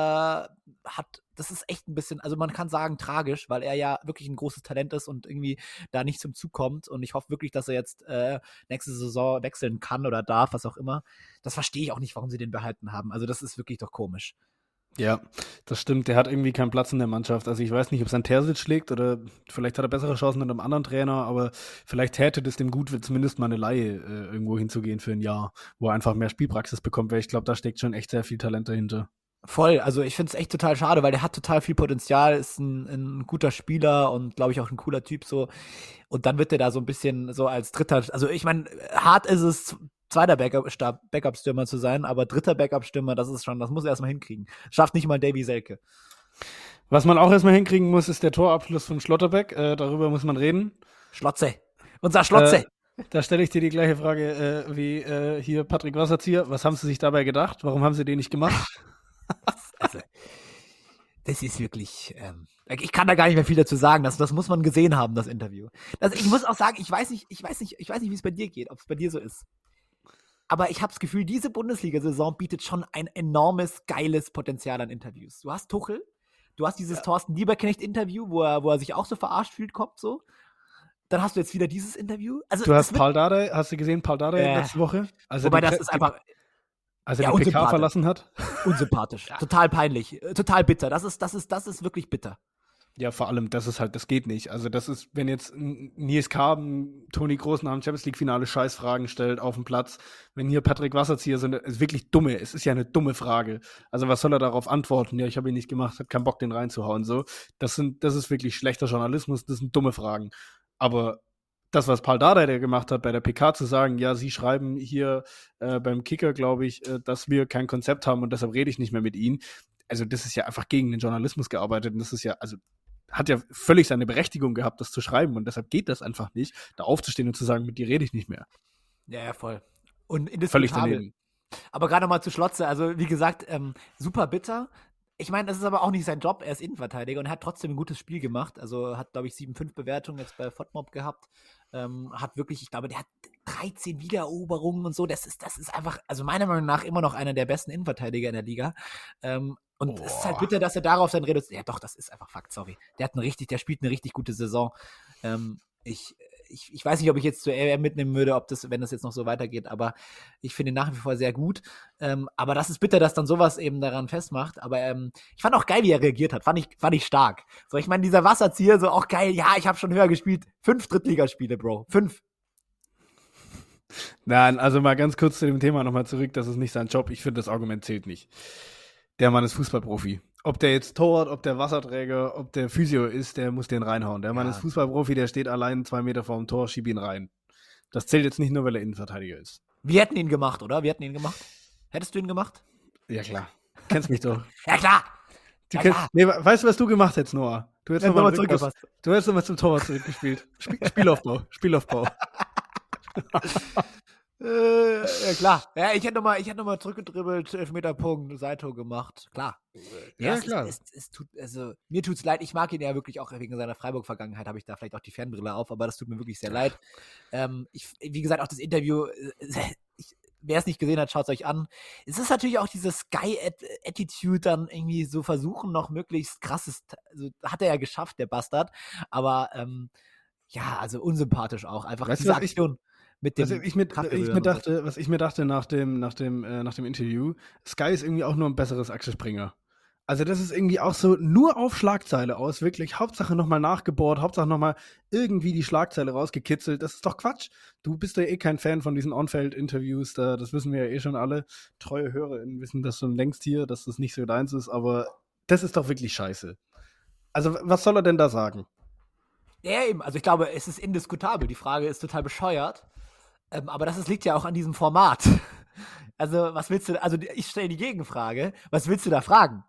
das ist echt ein bisschen, also man kann sagen tragisch, weil er ja wirklich ein großes Talent ist und irgendwie da nicht zum Zug kommt und ich hoffe wirklich, dass er jetzt nächste Saison wechseln kann oder darf, was auch immer. Das verstehe ich auch nicht, warum sie den behalten haben, also das ist wirklich doch komisch. Ja, das stimmt. Der hat irgendwie keinen Platz in der Mannschaft. Also ich weiß nicht, ob es an Terzic schlägt oder vielleicht hat er bessere Chancen mit einem anderen Trainer, aber vielleicht täte das dem gut, zumindest mal eine Leihe irgendwo hinzugehen für ein Jahr, wo er einfach mehr Spielpraxis bekommt, weil ich glaube, da steckt schon echt sehr viel Talent dahinter. Voll, also ich finde es echt total schade, weil der hat total viel Potenzial, ist ein guter Spieler und glaube ich auch ein cooler Typ so. Und dann wird der da so ein bisschen so als dritter, also ich meine, hart ist es, zweiter Backup-Stürmer zu sein, aber dritter Backup-Stürmer, das muss er erstmal hinkriegen. Schafft nicht mal Davy Selke. Was man auch erstmal hinkriegen muss, ist der Torabschluss von Schlotterbeck. Darüber muss man reden. Schlotze. Unser Schlotze. Da stelle ich dir die gleiche Frage wie hier Patrick Wasserzieher. Was haben Sie sich dabei gedacht? Warum haben Sie den nicht gemacht? Also, das ist wirklich, ich kann da gar nicht mehr viel dazu sagen. Das muss man gesehen haben, das Interview. Ich muss auch sagen, ich weiß nicht, wie es bei dir geht, ob es bei dir so ist. Aber ich habe das Gefühl, diese Bundesliga-Saison bietet schon ein enormes, geiles Potenzial an Interviews. Du hast Tuchel, du hast dieses Thorsten Lieberknecht-Interview, wo er sich auch so verarscht fühlt, kommt so. Dann hast du jetzt wieder dieses Interview. Also, du hast Paul Dardai, hast du gesehen, Paul Dardai letzte Woche? Also wobei das ist einfach... Als er die PK verlassen hat? Unsympathisch. Total peinlich. Total bitter. Das ist wirklich bitter. Ja, vor allem, das ist halt, das geht nicht. Also das ist, wenn jetzt Nils Kaben, Toni Kroos nach dem Champions-League-Finale Scheißfragen stellt auf dem Platz, wenn hier Patrick Wasserzieher so ist wirklich dumme, es ist ja eine dumme Frage. Also was soll er darauf antworten? Ja, ich habe ihn nicht gemacht, hat keinen Bock, den reinzuhauen. So, das ist wirklich schlechter Journalismus, das sind dumme Fragen. Aber das, was Paul Dardai der gemacht hat, bei der PK zu sagen, ja, sie schreiben hier beim Kicker, glaube ich, dass wir kein Konzept haben und deshalb rede ich nicht mehr mit ihnen. Also das ist ja einfach gegen den Journalismus gearbeitet und das ist ja, also hat ja völlig seine Berechtigung gehabt, das zu schreiben und deshalb geht das einfach nicht, da aufzustehen und zu sagen, mit dir rede ich nicht mehr. Ja, voll. Und völlig daneben. Aber gerade mal zu Schlotze, also wie gesagt, super bitter. Ich meine, das ist aber auch nicht sein Job, er ist Innenverteidiger und er hat trotzdem ein gutes Spiel gemacht. Also hat, glaube ich, 7,5 Bewertungen jetzt bei FOTMOB gehabt. Hat wirklich, ich glaube, der hat 13 Wiedereroberungen und so. Das ist einfach, also meiner Meinung nach immer noch einer der besten Innenverteidiger in der Liga. Und es ist halt bitter, dass er darauf sein reduziert. Ja, doch, das ist einfach Fakt, sorry. Der spielt eine richtig gute Saison. Ich weiß nicht, ob ich jetzt zu RR mitnehmen würde, wenn das jetzt noch so weitergeht, aber ich finde ihn nach wie vor sehr gut. Aber das ist bitter, dass dann sowas eben daran festmacht. Aber ich fand auch geil, wie er reagiert hat. Fand ich stark. So, ich meine, dieser Wasserzieher, so auch geil. Ja, ich habe schon höher gespielt. 5 Drittligaspiele, Bro. 5. Nein, also mal ganz kurz zu dem Thema nochmal zurück. Das ist nicht sein Job. Ich finde, das Argument zählt nicht. Der Mann ist Fußballprofi. Ob der jetzt Torwart, ob der Wasserträger, ob der Physio ist, der muss den reinhauen. Der Mann ist Fußballprofi, der steht allein 2 Meter vor dem Tor, schieb ihn rein. Das zählt jetzt nicht nur, weil er Innenverteidiger ist. Wir hätten ihn gemacht, oder? Hättest du ihn gemacht? Ja, klar. Kennst mich doch. Ja, klar. Nee, weißt du, was du gemacht hättest, Noah? Du hättest nochmal zurückgepasst. Du hättest nochmal zum Torwart zurückgespielt. Spielaufbau. Ja, klar. Ja, ich hätte noch mal zurückgedribbelt, Elfmeterpunkt, Saito gemacht. Klar. Ja, klar. Mir tut's leid. Ich mag ihn ja wirklich auch wegen seiner Freiburg-Vergangenheit, habe ich da vielleicht auch die Fernbrille auf, aber das tut mir wirklich sehr leid. Wie gesagt, auch das Interview, wer es nicht gesehen hat, schaut es euch an. Es ist natürlich auch diese Sky-Attitude dann irgendwie so versuchen, noch möglichst krasses, also hat er ja geschafft, der Bastard, aber also unsympathisch auch. Einfach diese Aktion. Was ich mir dachte nach dem Interview, Sky ist irgendwie auch nur ein besseres Axel Springer. Also das ist irgendwie auch so nur auf Schlagzeile aus, wirklich. Hauptsache nochmal nachgebohrt, Hauptsache nochmal irgendwie die Schlagzeile rausgekitzelt. Das ist doch Quatsch. Du bist ja eh kein Fan von diesen On-Feld-Interviews, das wissen wir ja eh schon alle. Treue HörerInnen wissen das schon längst hier, dass das nicht so deins ist, aber das ist doch wirklich scheiße. Also was soll er denn da sagen? Ja, eben. Also ich glaube, es ist indiskutabel. Die Frage ist total bescheuert. Aber das liegt ja auch an diesem Format. Also, was willst du, also ich stelle die Gegenfrage, was willst du da fragen?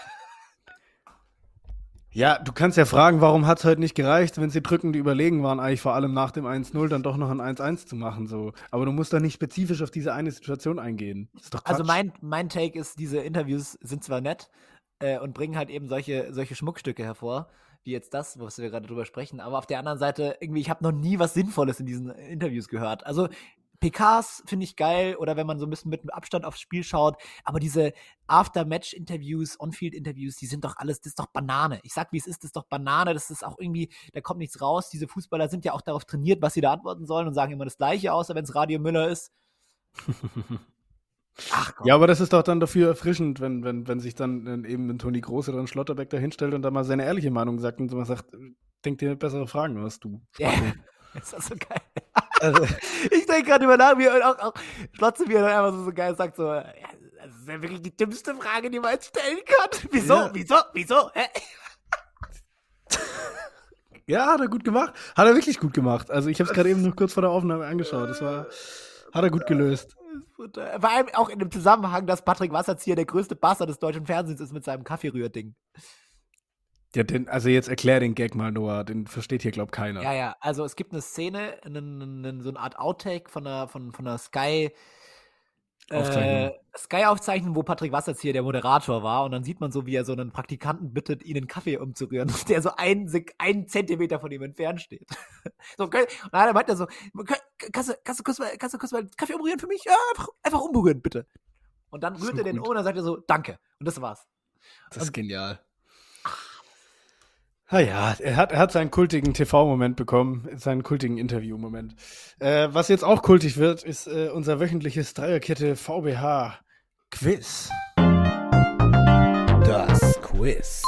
Ja, du kannst ja fragen, warum hat es heute nicht gereicht, wenn sie drückend überlegen waren, eigentlich vor allem nach dem 1-0 dann doch noch ein 1-1 zu machen. So. Aber du musst doch nicht spezifisch auf diese eine Situation eingehen. Das ist doch Quatsch. Also mein Take ist, diese Interviews sind zwar nett und bringen halt eben solche Schmuckstücke hervor, wie jetzt das, was wir gerade drüber sprechen. Aber auf der anderen Seite, irgendwie, ich habe noch nie was Sinnvolles in diesen Interviews gehört. Also PKs finde ich geil oder wenn man so ein bisschen mit Abstand aufs Spiel schaut, aber diese After-Match-Interviews, On-Field-Interviews, die sind doch alles, das ist doch Banane. Ich sag, wie es ist, das ist doch Banane, das ist auch irgendwie, da kommt nichts raus. Diese Fußballer sind ja auch darauf trainiert, was sie da antworten sollen und sagen immer das Gleiche, außer wenn es Radio Müller ist. Ach Gott. Ja, aber das ist doch dann dafür erfrischend, wenn sich dann eben ein Toni Kroos oder ein Schlotterbeck da hinstellt und dann mal seine ehrliche Meinung sagt und man sagt, denk dir bessere Fragen aus, du. Ja, ist das so geil. Also, ich denke gerade über nach, wie auch Schlotze, wie er dann einfach so geil sagt, so, ja, das ist ja wirklich die dümmste Frage, die man jetzt stellen kann. Wieso? Ja. Wieso? Ja, hat er gut gemacht. Hat er wirklich gut gemacht. Also ich habe es gerade eben noch kurz vor der Aufnahme angeschaut. Hat er gut gelöst. Vor allem auch in dem Zusammenhang, dass Patrick Wasserzieher der größte Bastard des deutschen Fernsehens ist mit seinem Kaffeerührding. Ja, also jetzt erklär den Gag mal, Noah. Den versteht hier, glaub keiner. Ja. Also es gibt eine Szene, so eine Art Outtake von der Sky Sky-Aufzeichnung, wo Patrick Wasserzieher der Moderator war und dann sieht man so, wie er so einen Praktikanten bittet, ihn einen Kaffee umzurühren, der so einen Zentimeter von ihm entfernt steht. So, und dann meint er so, kannst du kurz mal Kaffee umrühren für mich? Ja, einfach umrühren, bitte. Und dann rührt er den um und dann sagt er so, danke. Und das war's. Das ist genial. Ja, er hat seinen kultigen TV-Moment bekommen, seinen kultigen Interview-Moment. Was jetzt auch kultig wird, ist unser wöchentliches Dreierkette VBH-Quiz. Das Quiz.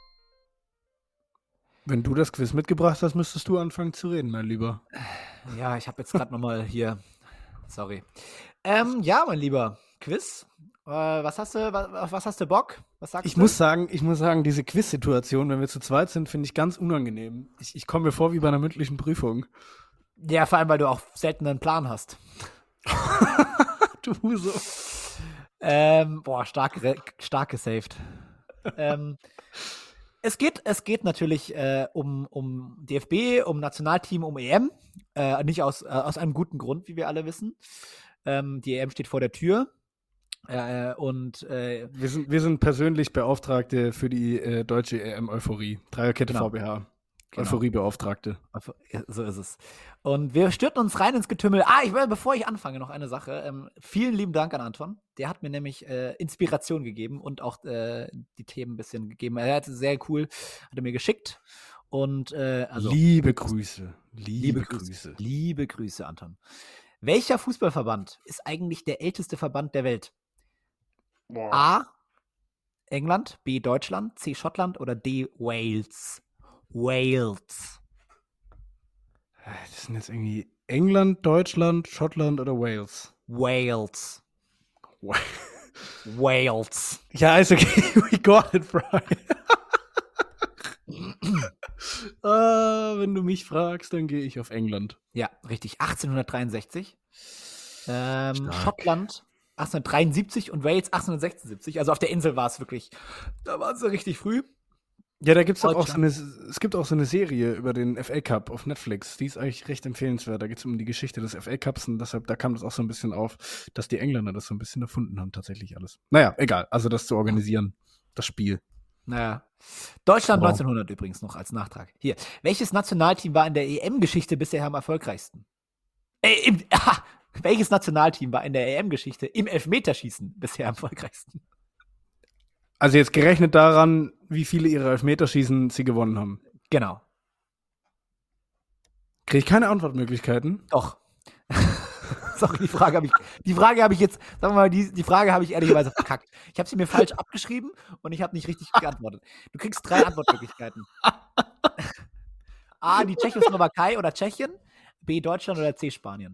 Wenn du das Quiz mitgebracht hast, müsstest du anfangen zu reden, mein Lieber. Ja, ich habe jetzt gerade nochmal hier, sorry. Ja, mein Lieber, Quiz. Auf was hast du Bock? Was sagst du? Ich muss sagen, diese Quiz-Situation, wenn wir zu zweit sind, finde ich ganz unangenehm. Ich komme mir vor wie bei einer mündlichen Prüfung. Ja, vor allem, weil du auch selten einen Plan hast. Du so. Stark gesaved. Es geht natürlich um DFB, um Nationalteam, um EM. Nicht aus einem guten Grund, wie wir alle wissen. Die EM steht vor der Tür. Wir sind persönlich Beauftragte für die deutsche EM-Euphorie. Dreierkette genau. VBH. Genau. Euphorie-Beauftragte. So ist es. Und wir stürzen uns rein ins Getümmel. Bevor ich anfange, noch eine Sache. Vielen lieben Dank an Anton. Der hat mir nämlich Inspiration gegeben und auch die Themen ein bisschen gegeben. Er hat sehr cool, hat er mir geschickt. Und liebe Grüße. Liebe Grüße, Anton. Welcher Fußballverband ist eigentlich der älteste Verband der Welt? Boah. A. England, B. Deutschland, C. Schottland oder D. Wales? Wales. Das sind jetzt irgendwie England, Deutschland, Schottland oder Wales? Wales. Ja, ist okay. We got it, Brian. Wenn du mich fragst, dann gehe ich auf England. Ja, richtig. 1863. Schottland 1873 und Wales 1876. Also auf der Insel war es wirklich, da waren sie richtig früh. Ja, da gibt's auch es gibt auch so eine Serie über den FA Cup auf Netflix. Die ist eigentlich recht empfehlenswert. Da geht es um die Geschichte des FA Cups und deshalb, da kam das auch so ein bisschen auf, dass die Engländer das so ein bisschen erfunden haben, tatsächlich alles. Naja, egal. Also das zu organisieren, das Spiel. Naja. Deutschland 1900 übrigens noch als Nachtrag. Hier. Welches Nationalteam war in der EM-Geschichte bisher am erfolgreichsten? Welches Nationalteam war in der EM-Geschichte im Elfmeterschießen bisher am erfolgreichsten? Also jetzt gerechnet daran, wie viele ihre Elfmeterschießen sie gewonnen haben. Genau. Kriege ich keine Antwortmöglichkeiten? Doch. Sorry, die Frage habe ich jetzt, sagen wir mal, die Frage habe ich ehrlicherweise verkackt. Ich habe sie mir falsch abgeschrieben und ich habe nicht richtig geantwortet. Du kriegst 3 Antwortmöglichkeiten. A, die Tschechoslowakei oder Tschechien, B, Deutschland oder C, Spanien.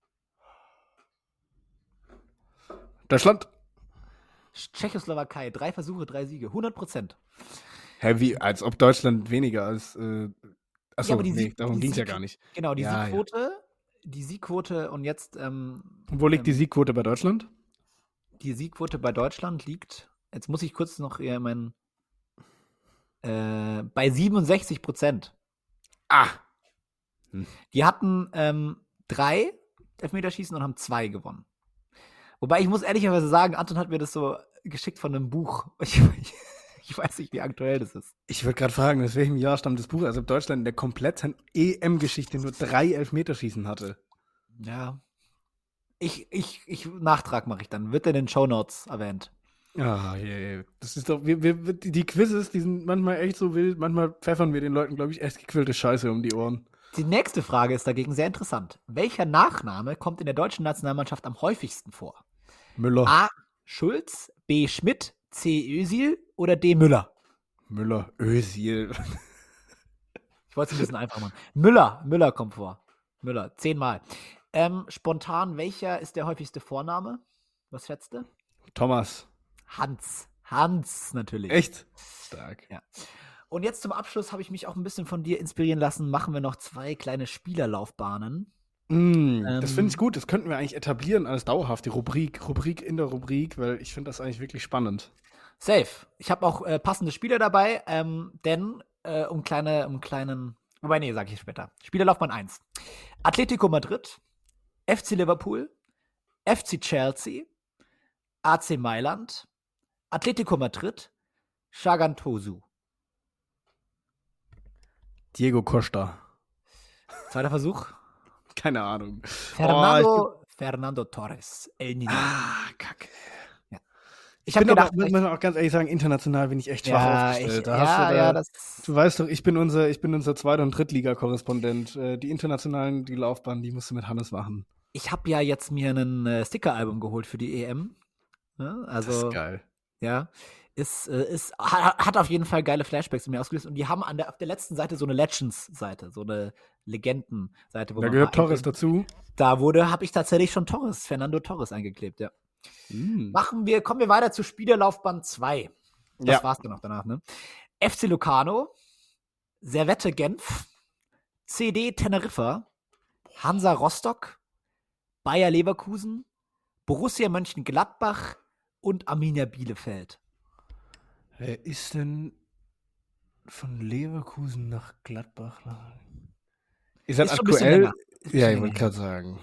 Deutschland. Tschechoslowakei, 3 Versuche, 3 Siege, 100%. Hä, wie, als ob Deutschland weniger als, achso, ja, nee, darum ging es ja gar nicht. Genau, die Siegquote und jetzt, wo liegt die Siegquote bei Deutschland? Die Siegquote bei Deutschland liegt, jetzt muss ich kurz noch bei 67%. Die hatten 3 Elfmeterschießen und haben 2 gewonnen. Wobei ich muss ehrlicherweise sagen, Anton hat mir das so geschickt von einem Buch. Ich Ich weiß nicht, wie aktuell das ist. Ich würde gerade fragen, aus welchem Jahr stammt das Buch? Also ob Deutschland in der kompletten EM-Geschichte nur 3 Elfmeterschießen hatte. Ja. Nachtrag mache ich dann. Wird in den Shownotes erwähnt. Ah, yeah. Das ist doch, die Quizzes, die sind manchmal echt so wild, manchmal pfeffern wir den Leuten, glaube ich, echt gequillte Scheiße um die Ohren. Die nächste Frage ist dagegen sehr interessant. Welcher Nachname kommt in der deutschen Nationalmannschaft am häufigsten vor? Müller. A. Schulz, B. Schmidt, C. Özil oder D. Müller? Müller, Özil. Ich wollte es ein bisschen einfach machen. Müller kommt vor. Müller, 10-mal. Spontan, welcher ist der häufigste Vorname? Was schätzt du? Thomas. Hans natürlich. Echt? Stark. Ja. Und jetzt zum Abschluss habe ich mich auch ein bisschen von dir inspirieren lassen. Machen wir noch 2 kleine Spielerlaufbahnen. Das finde ich gut. Das könnten wir eigentlich etablieren als dauerhafte Rubrik in der Rubrik, weil ich finde das eigentlich wirklich spannend. Safe. Ich habe auch passende Spieler dabei, denn wobei, nee, sage ich später. Spielerlaufbahn 1. Atletico Madrid, FC Liverpool, FC Chelsea, AC Mailand, Atletico Madrid, Sagan Tosu. Diego Costa. Zweiter Versuch. Keine Ahnung. Fernando Torres. El Niño. Kacke. Ja. Ich bin gedacht, aber, muss man auch ganz ehrlich sagen, international bin ich echt schwach aufgestellt. Du weißt doch, ich bin unser Zweit- und Drittliga-Korrespondent. Die internationalen, die Laufbahn, die musst du mit Hannes machen. Ich habe ja jetzt mir ein Sticker-Album geholt für die EM. Ja, also, das ist geil. Ja. Hat auf jeden Fall geile Flashbacks in mir ausgelöst. Und die haben auf der letzten Seite so eine Legends-Seite, so eine Legenden-Seite. Da gehört Torres dazu. Da habe ich tatsächlich schon Fernando Torres eingeklebt, ja. Kommen wir weiter zu Spielerlaufbahn 2. Das war's dann auch danach, ne? FC Locarno, Servette Genf, CD Teneriffa, Hansa Rostock, Bayer Leverkusen, Borussia Mönchengladbach und Arminia Bielefeld. Wer ist denn von Leverkusen nach Gladbach? Ist das aktuell? Ja, ich wollte gerade sagen.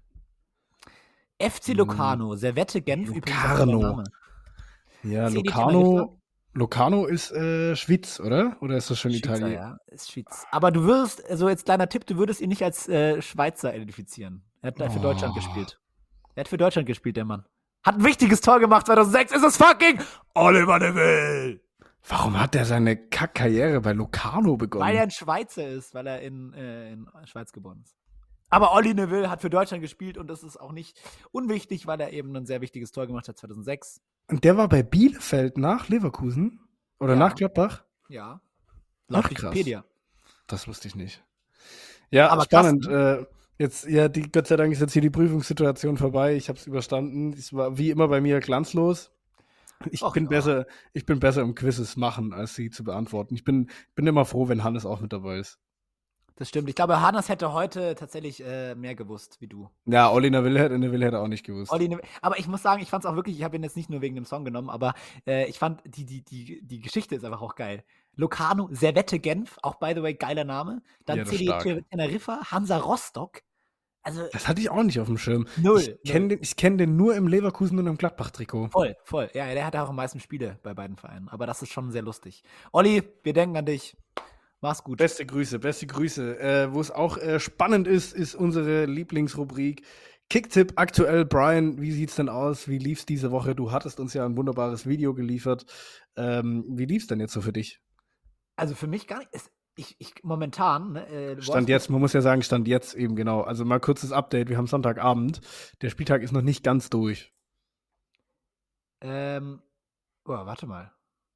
FC Locarno, Servette Genf. Locarno. Ja, Locarno ist Schwyz, oder? Oder ist das schon Schweizer, Italien? Ja, ist Schwyz. Aber du würdest, also jetzt kleiner Tipp, du würdest ihn nicht als Schweizer identifizieren. Er hat für Deutschland gespielt. Der Mann. Hat ein wichtiges Tor gemacht 2006. Ist es fucking Oliver Neville. Warum hat er seine Kackkarriere bei Locarno begonnen? Weil er ein Schweizer ist, weil er in Schweiz geboren ist. Aber Olli Neville hat für Deutschland gespielt und das ist auch nicht unwichtig, weil er eben ein sehr wichtiges Tor gemacht hat 2006. Und der war bei Bielefeld nach Leverkusen? Oder nach Gladbach? Ja. Laut Wikipedia. Das wusste ich nicht. Ja, aber spannend. Gott sei Dank ist jetzt hier die Prüfungssituation vorbei. Ich habe es überstanden. Es war wie immer bei mir glanzlos. Ich bin besser im Quizzes machen, als sie zu beantworten. Ich bin immer froh, wenn Hannes auch mit dabei ist. Das stimmt. Ich glaube, Hannes hätte heute tatsächlich mehr gewusst, wie du. Ja, Olli Neville hätte auch nicht gewusst. Aber ich muss sagen, ich fand es auch wirklich, ich habe ihn jetzt nicht nur wegen dem Song genommen, aber ich fand, die Geschichte ist einfach auch geil. Locarno, Servette Genf, auch by the way, geiler Name. Dann CD Teneriffa, Hansa Rostock. Also, das hatte ich auch nicht auf dem Schirm. Null. Ich kenn den nur im Leverkusen und im Gladbach-Trikot. Voll. Ja, der hatte auch am meisten Spiele bei beiden Vereinen. Aber das ist schon sehr lustig. Olli, wir denken an dich. Mach's gut. Beste Grüße. Wo es auch spannend ist unsere Lieblingsrubrik Kicktipp aktuell. Brian, wie sieht's denn aus? Wie lief's diese Woche? Du hattest uns ja ein wunderbares Video geliefert. Wie lief's denn jetzt so für dich? Also für mich gar nicht. Ich momentan, ne, Stand jetzt, man muss ja sagen, Stand jetzt eben genau. Also mal kurzes Update, wir haben Sonntagabend. Der Spieltag ist noch nicht ganz durch. Warte mal.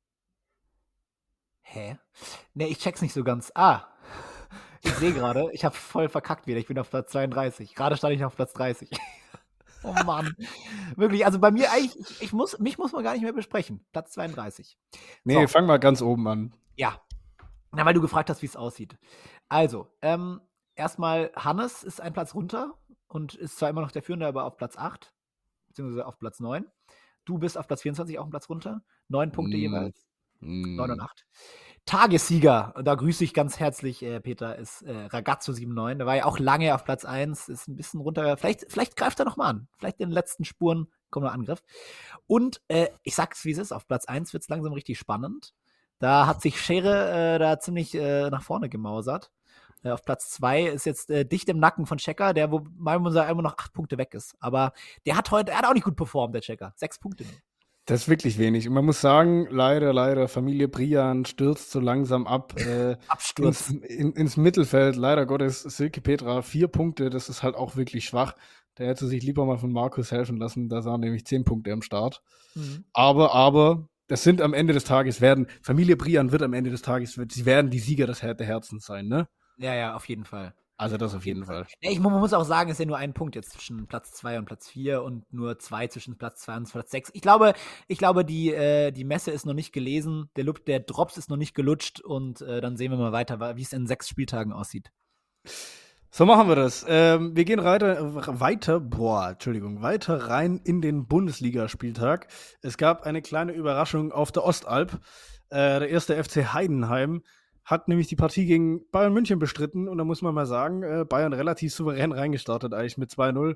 Hä? Ne, ich check's nicht so ganz. Ich sehe gerade, ich habe voll verkackt wieder. Ich bin auf Platz 32. Gerade stand ich auf Platz 30. Oh Mann. Wirklich, also bei mir eigentlich, mich muss man gar nicht mehr besprechen. Platz 32. Nee, fang mal ganz oben an. Ja. Na, weil du gefragt hast, wie es aussieht. Also, erstmal, Hannes ist ein Platz runter und ist zwar immer noch der Führende, aber auf Platz 8, beziehungsweise auf Platz 9. Du bist auf Platz 24 auch einen Platz runter. 9 Punkte jeweils. 9 und 8. Tagessieger, da grüße ich ganz herzlich, Peter, ist Ragazzo 79. Der war ja auch lange auf Platz 1, ist ein bisschen runter. Vielleicht greift er noch mal an. Vielleicht in den letzten Spuren kommt noch Angriff. Und ich sag's, wie es ist, auf Platz 1 wird es langsam richtig spannend. Da hat sich Schere da ziemlich nach vorne gemausert. Auf Platz 2 ist jetzt dicht im Nacken von Checker, der, wobei man sagen, immer noch 8 Punkte weg ist. Aber er hat auch nicht gut performt, der Checker. 6 Punkte nur. Das ist wirklich wenig. Und man muss sagen, leider, Familie Brian stürzt so langsam ab. Absturz. Ins Mittelfeld. Leider Gottes, Silke Petra, 4 Punkte. Das ist halt auch wirklich schwach. Der hätte sich lieber mal von Markus helfen lassen. Da waren nämlich 10 Punkte am Start. Mhm. Aber, das sind am Ende des Tages, Familie Brian wird am Ende des Tages, sie werden die Sieger der Herzens sein, ne? Ja, auf jeden Fall. Also das auf jeden Fall. Ja, man muss auch sagen, es ist ja nur ein Punkt jetzt zwischen Platz 2 und Platz 4 und nur 2 zwischen Platz 2 und Platz 6. Ich glaube, die Messe ist noch nicht gelesen, der Drops ist noch nicht gelutscht und dann sehen wir mal weiter, wie es in 6 Spieltagen aussieht. So machen wir das. Wir gehen weiter rein in den Bundesligaspieltag. Es gab eine kleine Überraschung auf der Ostalb. Der erste FC Heidenheim hat nämlich die Partie gegen Bayern München bestritten und da muss man mal sagen, Bayern relativ souverän reingestartet, eigentlich mit 2-0.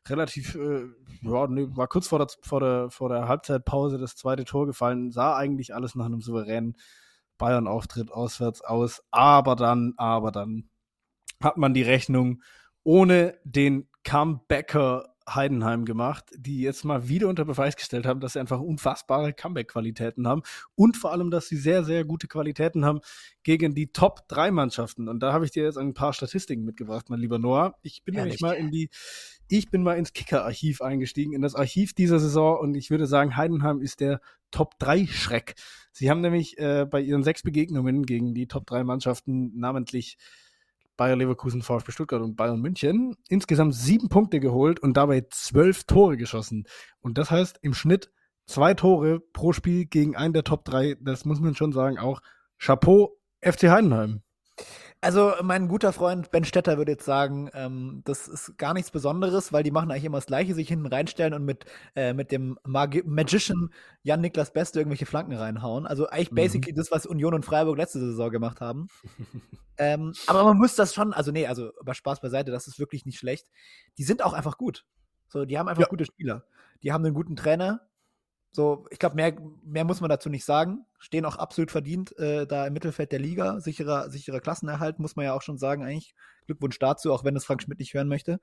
War kurz vor der Halbzeitpause das zweite Tor gefallen, sah eigentlich alles nach einem souveränen Bayern-Auftritt auswärts aus, aber dann hat man die Rechnung ohne den Comebacker Heidenheim gemacht, die jetzt mal wieder unter Beweis gestellt haben, dass sie einfach unfassbare Comeback-Qualitäten haben und vor allem, dass sie sehr, sehr gute Qualitäten haben gegen die Top-3-Mannschaften. Und da habe ich dir jetzt ein paar Statistiken mitgebracht, mein lieber Noah. Ich bin nämlich mal ins Kicker-Archiv eingestiegen, in das Archiv dieser Saison und ich würde sagen, Heidenheim ist der Top-3-Schreck. Sie haben nämlich bei ihren 6 Begegnungen gegen die Top-3-Mannschaften, namentlich Bayer Leverkusen, VfB Stuttgart und Bayern München, insgesamt 7 Punkte geholt und dabei 12 Tore geschossen. Und das heißt im Schnitt 2 Tore pro Spiel gegen einen der Top 3. Das muss man schon sagen, auch Chapeau FC Heidenheim. Also mein guter Freund Ben Stetter würde jetzt sagen, das ist gar nichts Besonderes, weil die machen eigentlich immer das Gleiche, sich hinten reinstellen und mit dem Magician Jan-Niklas Beste irgendwelche Flanken reinhauen. Also eigentlich basically das, was Union und Freiburg letzte Saison gemacht haben. Aber man muss das schon, also aber Spaß beiseite, das ist wirklich nicht schlecht. Die sind auch einfach gut. So, die haben einfach gute Spieler. Die haben einen guten Trainer. So, ich glaube, mehr muss man dazu nicht sagen. Stehen auch absolut verdient da im Mittelfeld der Liga. Sicherer Klassenerhalt, muss man ja auch schon sagen, eigentlich. Glückwunsch dazu, auch wenn es Frank Schmidt nicht hören möchte.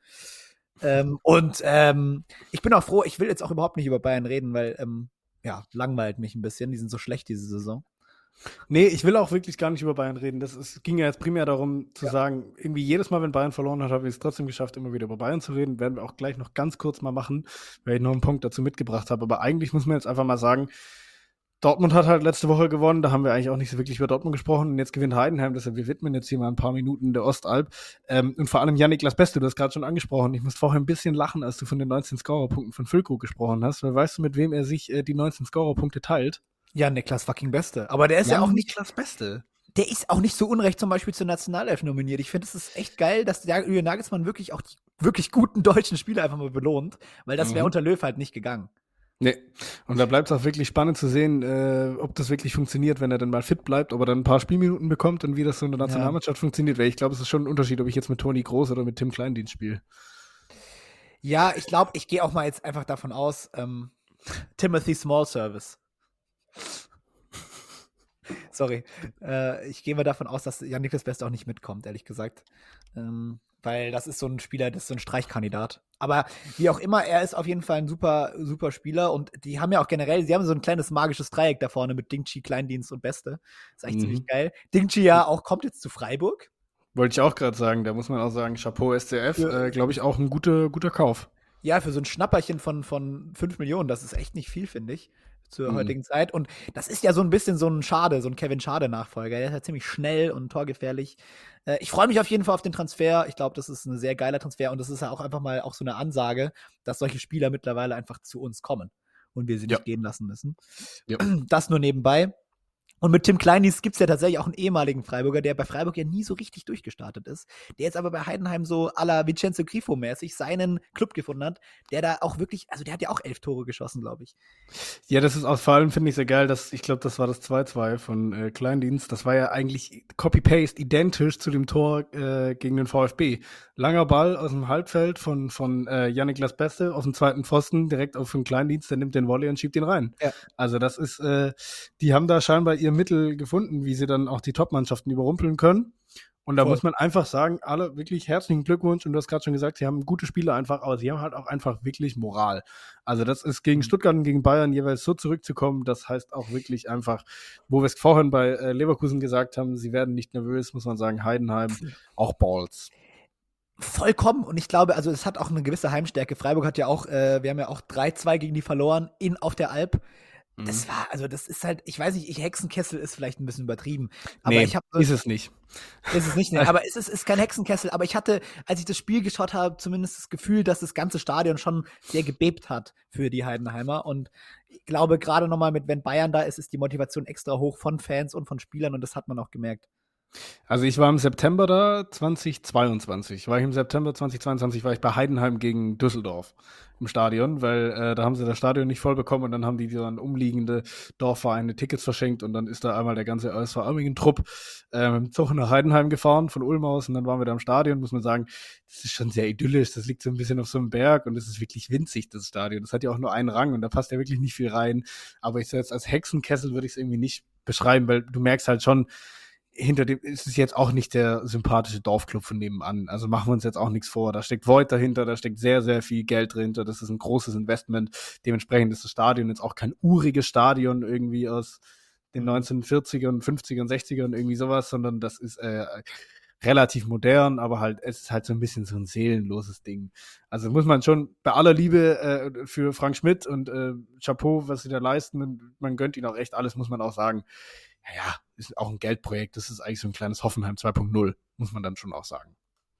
Ich bin auch froh, ich will jetzt auch überhaupt nicht über Bayern reden, weil, langweilt mich ein bisschen. Die sind so schlecht diese Saison. Nee, ich will auch wirklich gar nicht über Bayern reden. Ging ja jetzt primär darum zu sagen, irgendwie jedes Mal, wenn Bayern verloren hat, habe ich es trotzdem geschafft, immer wieder über Bayern zu reden. Werden wir auch gleich noch ganz kurz mal machen, weil ich noch einen Punkt dazu mitgebracht habe. Aber eigentlich muss man jetzt einfach mal sagen, Dortmund hat halt letzte Woche gewonnen, da haben wir eigentlich auch nicht so wirklich über Dortmund gesprochen und jetzt gewinnt Heidenheim, deshalb wir widmen jetzt hier mal ein paar Minuten der Ostalb und vor allem Jan-Niklas Beste, du hast gerade schon angesprochen, ich musste vorher ein bisschen lachen, als du von den 19 Scorerpunkten von Füllkrug gesprochen hast, weil weißt du, mit wem er sich die 19 Scorerpunkte teilt? Ja, Niklas fucking Beste. Aber der ist ja auch nicht Niklas Beste. Der ist auch nicht so unrecht zum Beispiel zur Nationalelf nominiert. Ich finde, es ist echt geil, dass der Julian Nagelsmann wirklich auch die wirklich guten deutschen Spieler einfach mal belohnt, weil das wäre unter Löw halt nicht gegangen. Nee, und da bleibt es auch wirklich spannend zu sehen, ob das wirklich funktioniert, wenn er dann mal fit bleibt, ob er dann ein paar Spielminuten bekommt und wie das so in der Nationalmannschaft funktioniert. Weil ich glaube, es ist schon ein Unterschied, ob ich jetzt mit Toni Kroos oder mit Tim Kleindienst spiele. Ja, ich glaube, ich gehe auch mal jetzt einfach davon aus, Timothy Small Service. Sorry. Ich gehe mal davon aus, dass Jan-Niklas Beste auch nicht mitkommt, ehrlich gesagt. Weil das ist so ein Spieler, das ist so ein Streichkandidat. Aber wie auch immer, er ist auf jeden Fall ein super, super Spieler und die haben ja auch generell, sie haben so ein kleines magisches Dreieck da vorne mit Dingchi, Kleindienst und Beste. Das ist eigentlich ziemlich geil. Dingchi ja auch kommt jetzt zu Freiburg. Wollte ich auch gerade sagen, da muss man auch sagen, Chapeau SCF, glaube ich, auch ein guter Kauf. Ja, für so ein Schnapperchen von 5 Millionen, das ist echt nicht viel, finde ich, zur heutigen Zeit. Und das ist ja so ein bisschen so ein Kevin Schade-Nachfolger. Der ist ja ziemlich schnell und torgefährlich. Ich freue mich auf jeden Fall auf den Transfer. Ich glaube, das ist ein sehr geiler Transfer und das ist ja auch einfach mal auch so eine Ansage, dass solche Spieler mittlerweile einfach zu uns kommen und wir sie nicht gehen lassen müssen. Ja. Das nur nebenbei. Und mit Tim Kleindienst gibt es ja tatsächlich auch einen ehemaligen Freiburger, der bei Freiburg ja nie so richtig durchgestartet ist, der jetzt aber bei Heidenheim so à la Vincenzo Grifo-mäßig seinen Club gefunden hat, der da auch wirklich, also der hat ja auch 11 Tore geschossen, glaube ich. Ja, das ist auch vor allem, finde ich, sehr geil, ich glaube, das war das 2-2 von Kleindienst, das war ja eigentlich Copy-Paste, identisch zu dem Tor gegen den VfB. Langer Ball aus dem Halbfeld von Jan-Niklas Beste auf dem zweiten Pfosten, direkt auf den Kleindienst, der nimmt den Volley und schiebt ihn rein. Ja. Also das ist, die haben da scheinbar ihr Mittel gefunden, wie sie dann auch die Top-Mannschaften überrumpeln können. Und da Voll. muss man einfach sagen, alle wirklich herzlichen Glückwunsch. Und du hast gerade schon gesagt, sie haben gute Spieler einfach, aber sie haben halt auch einfach wirklich Moral. Also das ist gegen Stuttgart und gegen Bayern jeweils so zurückzukommen. Das heißt auch wirklich einfach, wo wir es vorhin bei Leverkusen gesagt haben, sie werden nicht nervös, muss man sagen, Heidenheim, auch Balls. Vollkommen. Und ich glaube, also es hat auch eine gewisse Heimstärke. Freiburg hat ja auch, wir haben ja auch 3-2 gegen die verloren auf der Alp. Das war, also das ist halt, ich weiß nicht, Hexenkessel ist vielleicht ein bisschen übertrieben. Aber ich habe ist es nicht. Ist es nicht, ne? Aber es ist kein Hexenkessel. Aber ich hatte, als ich das Spiel geschaut habe, zumindest das Gefühl, dass das ganze Stadion schon sehr gebebt hat für die Heidenheimer. Und ich glaube, gerade nochmal wenn Bayern da ist, ist die Motivation extra hoch von Fans und von Spielern. Und das hat man auch gemerkt. Also ich war im September da, 2022. Im September 2022 war ich bei Heidenheim gegen Düsseldorf im Stadion, weil da haben sie das Stadion nicht voll bekommen und dann haben die dann umliegende Dorfvereine Tickets verschenkt und dann ist da einmal der ganze SV-Trupp mit dem Zug nach Heidenheim gefahren von Ulm aus und dann waren wir da im Stadion, muss man sagen, das ist schon sehr idyllisch, das liegt so ein bisschen auf so einem Berg und es ist wirklich winzig, das Stadion. Das hat ja auch nur einen Rang und da passt ja wirklich nicht viel rein, aber ich so jetzt als Hexenkessel würde ich es irgendwie nicht beschreiben, weil du merkst halt schon, hinter dem ist es jetzt auch nicht der sympathische Dorfclub von nebenan. Also machen wir uns jetzt auch nichts vor. Da steckt Voigt dahinter, da steckt sehr, sehr viel Geld dahinter. Das ist ein großes Investment. Dementsprechend ist das Stadion jetzt auch kein uriges Stadion irgendwie aus den 1940ern, 50ern, 60ern, irgendwie sowas, sondern das ist relativ modern, aber halt, es ist halt so ein bisschen so ein seelenloses Ding. Also muss man schon bei aller Liebe für Frank Schmidt und Chapeau, was sie da leisten, und man gönnt ihnen auch echt alles, muss man auch sagen. Ja, ist auch ein Geldprojekt. Das ist eigentlich so ein kleines Hoffenheim 2.0, muss man dann schon auch sagen.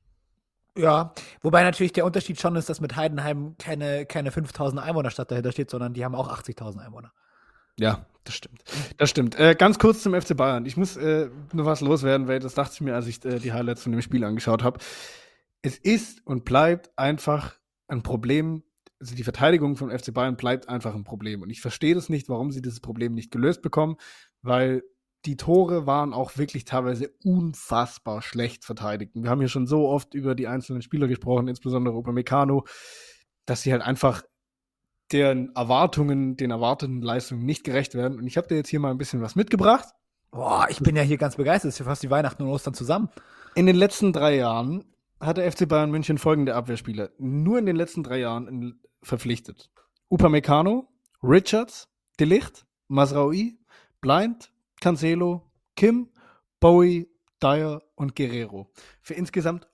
Ja, wobei natürlich der Unterschied schon ist, dass mit Heidenheim keine 5.000 Einwohnerstadt dahinter steht, sondern die haben auch 80.000 Einwohner. Ja, das stimmt. Das stimmt. Ganz kurz zum FC Bayern. Ich muss nur was loswerden, weil das dachte ich mir, als ich die Highlights von dem Spiel angeschaut habe. Es ist und bleibt einfach ein Problem. Also die Verteidigung vom FC Bayern bleibt einfach ein Problem. Und ich verstehe das nicht, warum sie dieses Problem nicht gelöst bekommen, weil die Tore waren auch wirklich teilweise unfassbar schlecht verteidigt. Wir haben hier schon so oft über die einzelnen Spieler gesprochen, insbesondere Upamecano, dass sie halt einfach den erwarteten Leistungen nicht gerecht werden. Und ich habe dir jetzt hier mal ein bisschen was mitgebracht. Boah, ich bin ja hier ganz begeistert. Das ist ja fast wie Weihnachten und Ostern zusammen. In den letzten 3 Jahren hat der FC Bayern München folgende Abwehrspieler nur in den letzten 3 Jahren verpflichtet. Upamecano, Richards, De Ligt, Mazraoui, Blind, Cancelo, Kim, Bowie, Dyer und Guerrero. Für insgesamt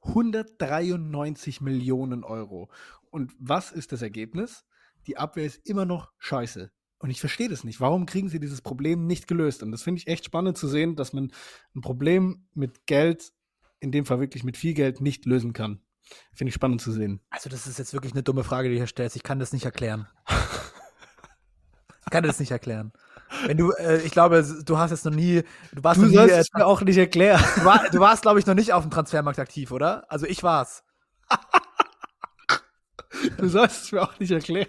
193 Millionen Euro. Und was ist das Ergebnis? Die Abwehr ist immer noch scheiße. Und ich verstehe das nicht. Warum kriegen sie dieses Problem nicht gelöst? Und das finde ich echt spannend zu sehen, dass man ein Problem mit Geld, in dem Fall wirklich mit viel Geld, nicht lösen kann. Finde ich spannend zu sehen. Also das ist jetzt wirklich eine dumme Frage, die du hier stellst. Ich kann das nicht erklären. Wenn du, ich glaube, du hast jetzt noch nie, du warst es mir auch nicht erklären. Du warst, glaube ich, noch nicht auf dem Transfermarkt aktiv, oder? Also ich war's. Du sollst es mir auch nicht erklären.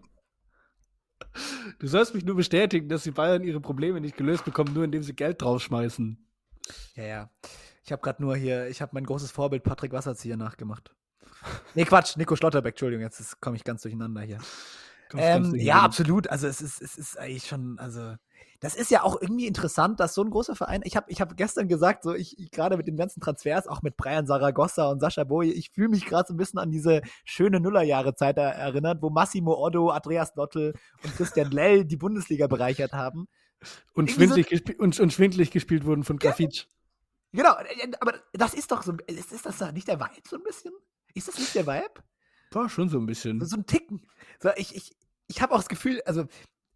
Du sollst mich nur bestätigen, dass die Bayern ihre Probleme nicht gelöst bekommen, nur indem sie Geld draufschmeißen. Ja. Ich habe mein großes Vorbild Patrick Wasserzieher nachgemacht. Nee, Quatsch, Nico Schlotterbeck, Entschuldigung, jetzt komme ich ganz durcheinander hier. Ja, absolut. Also es ist eigentlich schon, also das ist ja auch irgendwie interessant, dass so ein großer Verein, ich hab gestern gesagt, so ich gerade mit den ganzen Transfers, auch mit Brian Saragossa und Sascha Boye, ich fühle mich gerade so ein bisschen an diese schöne Nullerjahre-Zeit erinnert, wo Massimo Oddo, Andreas Lottl und Christian Lell die Bundesliga bereichert haben. Und schwindlig gespielt wurden von Grafitsch. Genau, aber das ist doch so, ist das nicht der Vibe so ein bisschen? Ist das nicht der Vibe? War schon so ein bisschen. So ein Ticken. So, ich habe auch das Gefühl, also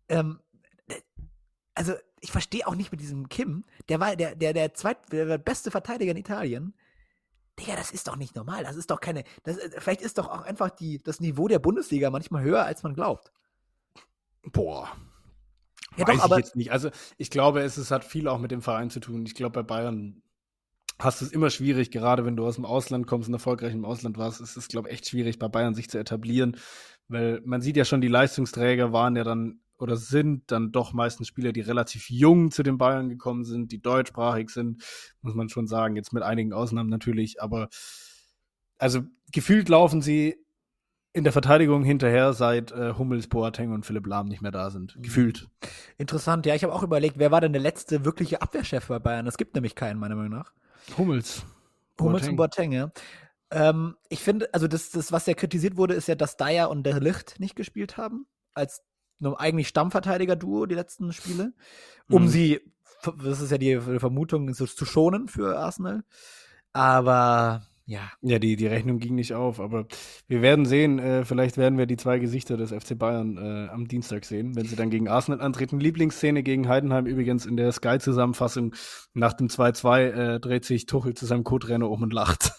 ich verstehe auch nicht mit diesem Kim, der war der beste Verteidiger in Italien. Digga, das ist doch nicht normal. Das ist doch vielleicht ist doch auch einfach das Niveau der Bundesliga manchmal höher, als man glaubt. Boah. Ja, weiß doch, aber ich jetzt nicht. Also ich glaube, es hat viel auch mit dem Verein zu tun. Ich glaube, bei Bayern hast du es immer schwierig, gerade wenn du aus dem Ausland kommst und erfolgreich im Ausland warst, ist es, glaube ich, echt schwierig, bei Bayern sich zu etablieren, weil man sieht ja schon, die Leistungsträger waren ja dann oder sind dann doch meistens Spieler, die relativ jung zu den Bayern gekommen sind, die deutschsprachig sind, muss man schon sagen, jetzt mit einigen Ausnahmen natürlich, aber also gefühlt laufen sie in der Verteidigung hinterher, seit Hummels, Boateng und Philipp Lahm nicht mehr da sind. Gefühlt. Interessant, ja, ich habe auch überlegt, wer war denn der letzte wirkliche Abwehrchef bei Bayern? Es gibt nämlich keinen, meiner Meinung nach. Hummels. Hummels und Boateng, ja. Ich finde, also das, was ja kritisiert wurde, ist ja, dass Dyer und der Licht nicht gespielt haben, als eigentlich Stammverteidiger-Duo die letzten Spiele, um sie, das ist ja die Vermutung, so zu schonen für Arsenal. Aber ja. Ja, die Rechnung ging nicht auf, aber wir werden sehen, vielleicht werden wir die zwei Gesichter des FC Bayern am Dienstag sehen, wenn sie dann gegen Arsenal antreten. Lieblingsszene gegen Heidenheim übrigens in der Sky-Zusammenfassung nach dem 2-2 dreht sich Tuchel zu seinem Co-Trainer um und lacht.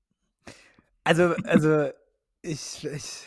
Also, das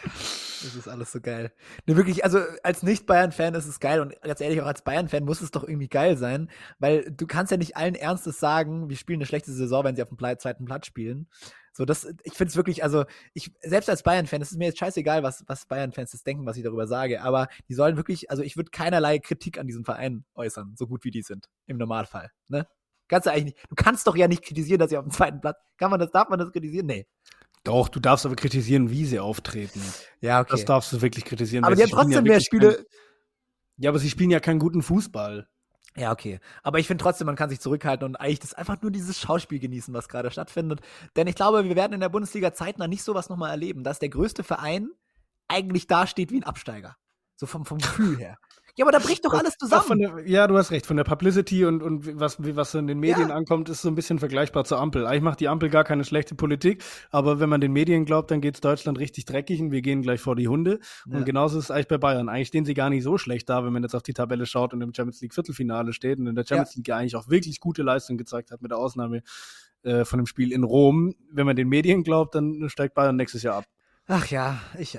ist alles so geil. Ne, wirklich, also als Nicht-Bayern-Fan ist es geil und ganz ehrlich, auch als Bayern-Fan muss es doch irgendwie geil sein, weil du kannst ja nicht allen Ernstes sagen, wir spielen eine schlechte Saison, wenn sie auf dem zweiten Platz spielen. So, ich finde es wirklich, also selbst als Bayern-Fan, es ist mir jetzt scheißegal, was Bayern-Fans das denken, was ich darüber sage, aber die sollen wirklich, also ich würde keinerlei Kritik an diesem Verein äußern, so gut wie die sind, im Normalfall, ne? Kannst du eigentlich nicht, du kannst doch ja nicht kritisieren, dass sie auf dem zweiten Platz, darf man das kritisieren? Nee. Doch, du darfst aber kritisieren, wie sie auftreten. Ja, okay. Das darfst du wirklich kritisieren. Aber die haben trotzdem mehr Spiele. Ja, aber sie spielen ja keinen guten Fußball. Ja, okay. Aber ich finde trotzdem, man kann sich zurückhalten und eigentlich das einfach nur dieses Schauspiel genießen, was gerade stattfindet. Denn ich glaube, wir werden in der Bundesliga zeitnah nicht sowas nochmal erleben, dass der größte Verein eigentlich dasteht wie ein Absteiger. So vom Gefühl her. Ja, aber da bricht doch alles zusammen. Ja, du hast recht. Von der Publicity und was in den Medien ankommt, ist so ein bisschen vergleichbar zur Ampel. Eigentlich macht die Ampel gar keine schlechte Politik, aber wenn man den Medien glaubt, dann geht's Deutschland richtig dreckig und wir gehen gleich vor die Hunde. Ja. Und genauso ist es eigentlich bei Bayern. Eigentlich stehen sie gar nicht so schlecht da, wenn man jetzt auf die Tabelle schaut und im Champions League Viertelfinale steht und in der Champions League ja eigentlich auch wirklich gute Leistung gezeigt hat, mit der Ausnahme von dem Spiel in Rom. Wenn man den Medien glaubt, dann steigt Bayern nächstes Jahr ab. Ach ja,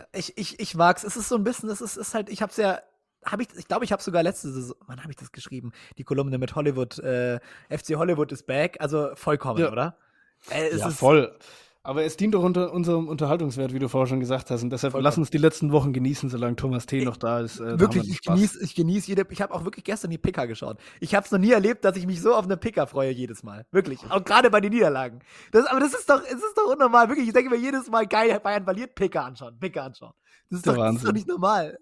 ich mag's. Es ist so ein bisschen, es ist halt, ich glaube, ich habe sogar letzte Saison, wann habe ich das geschrieben? Die Kolumne mit Hollywood, FC Hollywood is back, also vollkommen, oder? Ja, voll. Aber es dient doch unter unserem Unterhaltungswert, wie du vorher schon gesagt hast. Und deshalb lass uns die letzten Wochen genießen, solange Thomas T. noch da ist. Wirklich, ich genieße ich habe auch wirklich gestern die Picker geschaut. Ich habe es noch nie erlebt, dass ich mich so auf eine Picker freue jedes Mal. Wirklich. Auch gerade bei den Niederlagen. Aber es ist doch unnormal. Wirklich, ich denke mir jedes Mal, geil, Bayern verliert, Picker anschauen. Das ist doch nicht normal.